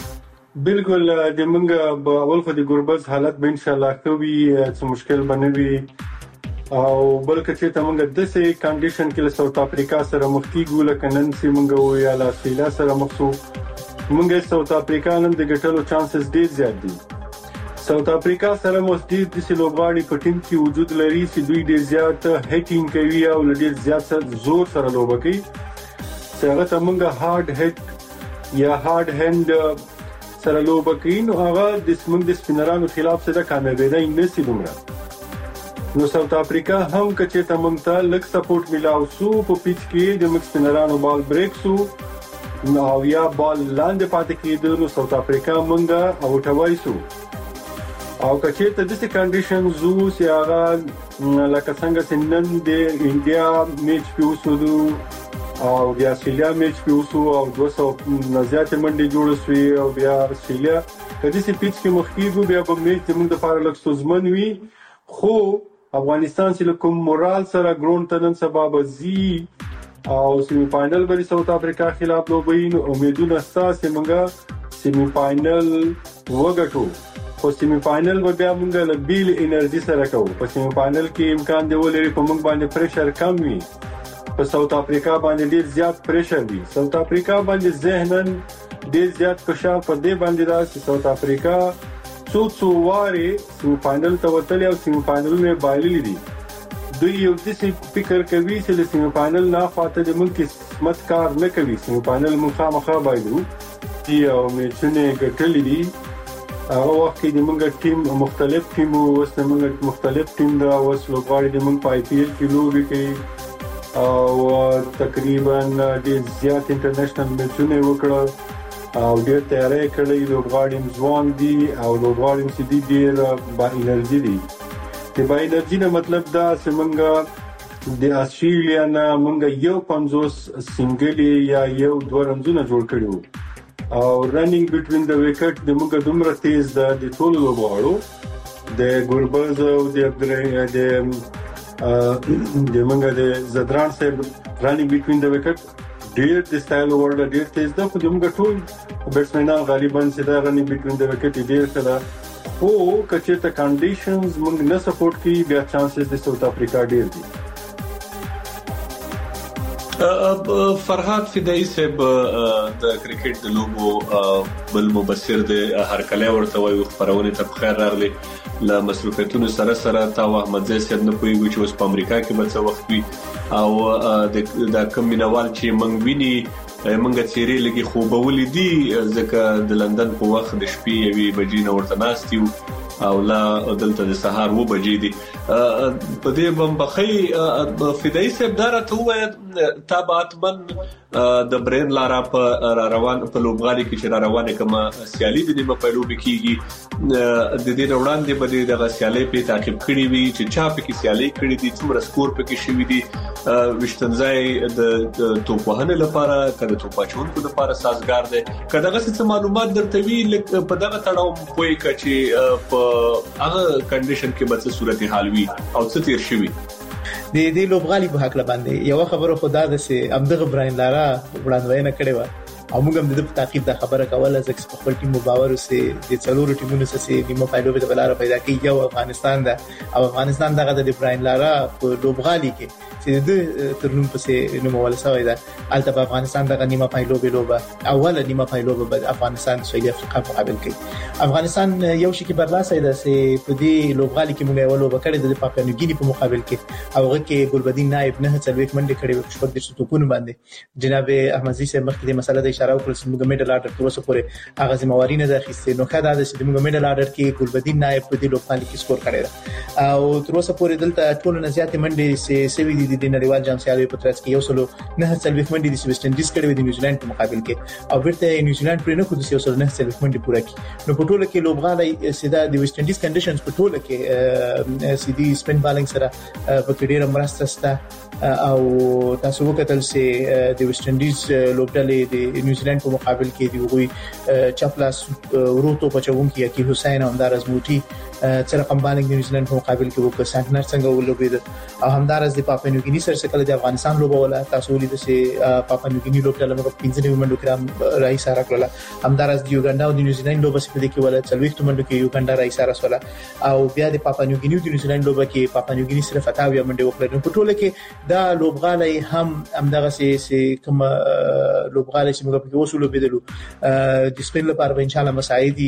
بالکل د موږ اول خو د ګوربز حالت به ان شاء الله کوي، څه مشکل بنوي او بلکې چې موږ د سې کنډیشن کې له ساوث افریقا سره مخ کیږو، لکه نن چې موږ ویا لا سیلا سره مخ شو. موږ ساوث افریقا نن د ګټلو چانسز ډیر زیات دي. ساوث افریقا سره مستدی د سلوبغاړي په ټیم کې وجود لري چې دوی ډیر زیات هټینګ کوي او ډیر زیات زور سره لوبه کوي. څنګه ته موږ هارد هټ یا هارد هند سره لوبه کوي، نو هغه د موږ د سپینرانو خلاف سره کامیابی نه سي دومره. نو ساوث افریقا هم کچې ته موږ ته لک سپورټ ملاو سو په پیچ کې د موږ سپینرانو بال بریک سو نو یا بال لاندې پاتې کېدل، نو ساوث افریقا موږ اوټوي سو. او کچې ته د سې کنډیشن زو چې هغه لکه څنګه سنن د انډیا میچ پیوسو او بیا استرالیا میچ پیوسو او دوه سوه زیات منډي جوړ شوې او بیا استرالیا کدي سې پیچ کې مخکېږي بیا په میچ زموږ د فار لک سوزمن وي. خو افغانستان چې کوم مورال سره ګرون تنن سبب زی او سیمی فائنل باندې ساوث افریقا خلاف لوبي، نو امیدونه ستاسو موږ سیمی فائنل وګټو. خو سیمی فائنل به بیا موږ له بیل انرژي سره کوو. په سیمی فائنل کې امکان دی ولري په موږ باندې پریشر کم وي، په ساوث افریقا باندې ډیر زیات پریشر وي. ساوث افریقا باندې ذهنن ډیر زیات فشار په دې باندې راځي. ساوث افریقا څو څو واره سیمی فائنل ته وتلی او سیمی فائنلونه بایللي دي. دوی یو څه فکر کوي چې له سیمی فائنل نه فاته د ملک قسمت کار نه کوي. سیمی فائنل مونږ خامخا بایلو دی او میچونه ګټلې دي. هغه وخت کې د موږ ټیم مختلف ټیم او اوس موږ مختلف ټیم دا اوس لوبغاړي د موږ په آی پی ایل کې لوبي کوي او تقریبا ډېر زیات انټرنیشنل میچونه وکړل او ډېر تیاری کړی. لوبغاړي ځوان دي او لوبغاړي چې دي ډېر با انرژي دي. د با انرژي نه مطلب دا چې موږ د آسټرالیا نه موږ یو پنځوس سنگل یا یو دوه رنزونه جوړ کړو او رننګ بټوین د وکټ د موږ دومره تیز ده د ټولو لوبغاړو د ګوربز او د د د موږ د زدران صاحب رننګ بټوین د وکټ ډیر د سټایل ورډ ډیر تیز ده. خو موږ ټول بیټسمنان غالبا چې دا رننګ بټوین د وکټ ډیر کړه خو کچې ته کنډیشنز موږ نه سپورټ کوي بیا چانسز د ساوث افریقا ډیر دي. فرهاد فدایي صاحب د کرکټ د لوبو بل مبصر د هر کله ورته وایي خبرونه ته بخیر راغلي له مصروفیتونو سره سره تا احمد زید صاحب نه پوي چې اوس په امریکا کې به څه وخت وي او د کم مینوال چې منګ ویني منګه چیرې لګي خوبولې دي ځکه د لندن په وخت د شپې یوې بجې نه ورته ناستیو او لا دلته د سهار و بجې دي. په دې بمبخي فدایي صاحب دارته وایي تابعات من د برین لارا په روان په لوبغالي کې چې روانه کما سیالي د نیمه په لوب کېږي د دې وړاندې بده د غسیالي په تعقیب کړی وي چې چا په کې سیالي کړی دي څومره سکور په کې شوی دي وشتنځای د توپوهنې لپاره کله توپاچونکو لپاره سازگار دي. کله څه معلومات درته وی په دغه تړاو پوي کچې په هغه کنډیشن کې به څه صورتحال وي او څه تیر شوی د دې لوبغالي په حق لباندې یو خبره خدا ده چې امدغه براین لارا وړاندوینه کړې و او موږ هم د تعقیب د خبره کوله چې په خپل ټیم باور وسه د څلورو ټیمونو سره نیمه فایلو به بلاره پیدا کیږي او افغانستان ده او افغانستان دغه د براین لارا په لوبغالي کې چې د ترنوم پسې نو مولسوي ده البته په افغانستان دغه نیمه فایلو به لوبه اوله نیمه فایلو به افغانستان سویل افریقا مقابل کوي. افغانستان یو شي کې برلاسه ده چې په دې لوبغالي کې موږ یو لوبه کړې د پاپیا نیوګینی په مقابل کې او هغه کې ګلبدین نائب نه څلويک منډه کړې و شپږ د توپونو باندې. جناب احمد زی صاحب مخکې د مسله د اشاره وکړه چې موږ میډل اډر تر اوسه پورې هغه ذمہواری نه ده اخیستې. نو خدای دا چې موږ میډل اډر کې ګلبدین نائب په دې لوبغالي کې سکور کړی ده او تر اوسه پورې دلته ټول نه زیات منډه سي سوي دي د نړیوال جام سیالي په ترڅ کې یو سلو نه څلويک منډه د ویسټ انډیز کړې د نیوزیلند په مقابل کې او ورته نیوزیلند پر نه خو د یو سلو نه څلويک منډه پوره کړي. نو په ټوله کې لوبغالي سیده د ویسټ انډیز کنډیشنز په ټوله کې سیدي سپین بالینګ سره په ډیره مرسته سته او تاسو وکتل چې د ویسټ انډیز لوبډلې د نیوزیلند په مقابل کې دی وګوي چپلاس وروتو پچون کې کی حسین همدارز موټي چې رقم بالینګ د نیوزیلند په مقابل کې وکړ سنټنر څنګه ولوبید او همدارز د پاپا نیوګینی سره څخه د افغانستان لوبه ولا تاسو ولید چې پاپا نیوګینی لوبډله موږ پنځه منډو کرام راي سره کړل همدارز د یوګاندا او د نیوزیلند لوبه په دې کې ولا څلويخ منډو کې یوګاندا راي سره ولا او بیا د پاپا نیوګینی او د نیوزیلند لوبه کې پاپا نیوګینی سره فتاوی منډه وکړه. په ټوله کې دا لوبغالي هم همدغه سي کوم لوبغالي چې موږ په وسولو بدلو د سپین لپاره ان شاء الله مساعدي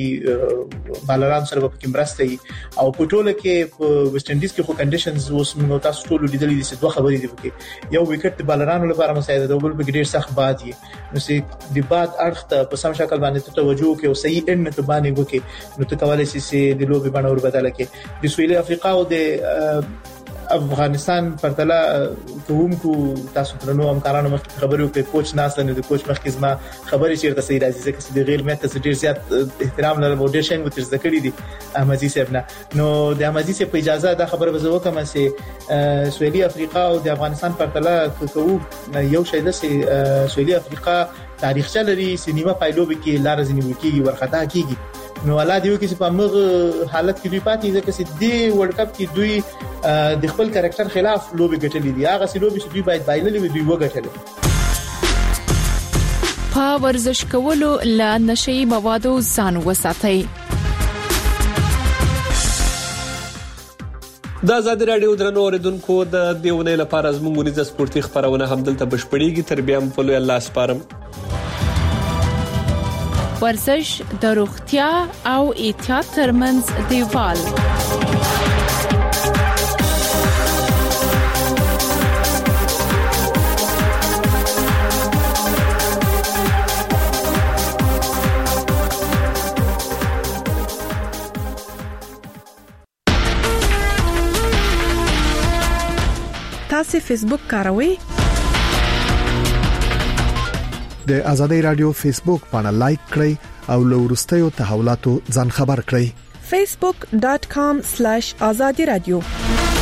بالران سره په مرسته او په ټوله کې په ویسټ انډیز کې خو کنډیشنز اوس موږ تاسو ټول لیدلې دي چې دوه خبرې دي وکي یو وکټ د بالرانو لپاره مساعده د بل په ډیر سخت باد یې نو سي د باد اړخ ته په سم شکل باندې توجه کوي او صحیح ان ته باندې وکي نو ته کولای شي چې د لوبي باندې ور بدل کړي. د سویل افریقا او د افغانستان پرتله کومکو تاسو تر نو همکارانو مخکې خبرې وکړي کوچ ناس نه د کوچ مخکې زما خبرې چیرته سي راځي ځکه چې د غیر مېته څخه ډیر زیات احترام لرم او ډیر څنګه تر ذکر دي احمدي صاحب نه نو د احمدي صاحب په اجازه دا خبره به زه وکم چې سویلي افریقا او د افغانستان پرتله کوو یو شی د سویلي افریقا تاریخچه لري سینما پایلوب کې لار ځنی وکي ورختا کیږي نو الله دیو کې په موږ حالت کې دوی پاتې ځکه چې دی ورلد کپ کې دوی د خپل کریکټر خلاف لوبي ګټلې دي هغه سي لوبي چې دوی باید بایللې وي دوی وګټلې. په ورزش کولو له نشي موادو ځان وساتئ. د آزاد رادیو درنو اوریدونکو د دیونه لپاره زموږ ونیزه سپورتي خبرونه هم دلته بشپړیږي تر بیا په لوی الله سپارم. ورزش د روغتیا او احتیاط ترمنځ دیوال تاسو فیسبوک کاروئ د ازادي رادیو فیسبوک باندې لایک کړئ او له ورستیو تحولاتو ځان خبر کړئ facebook dot com slash azadi radio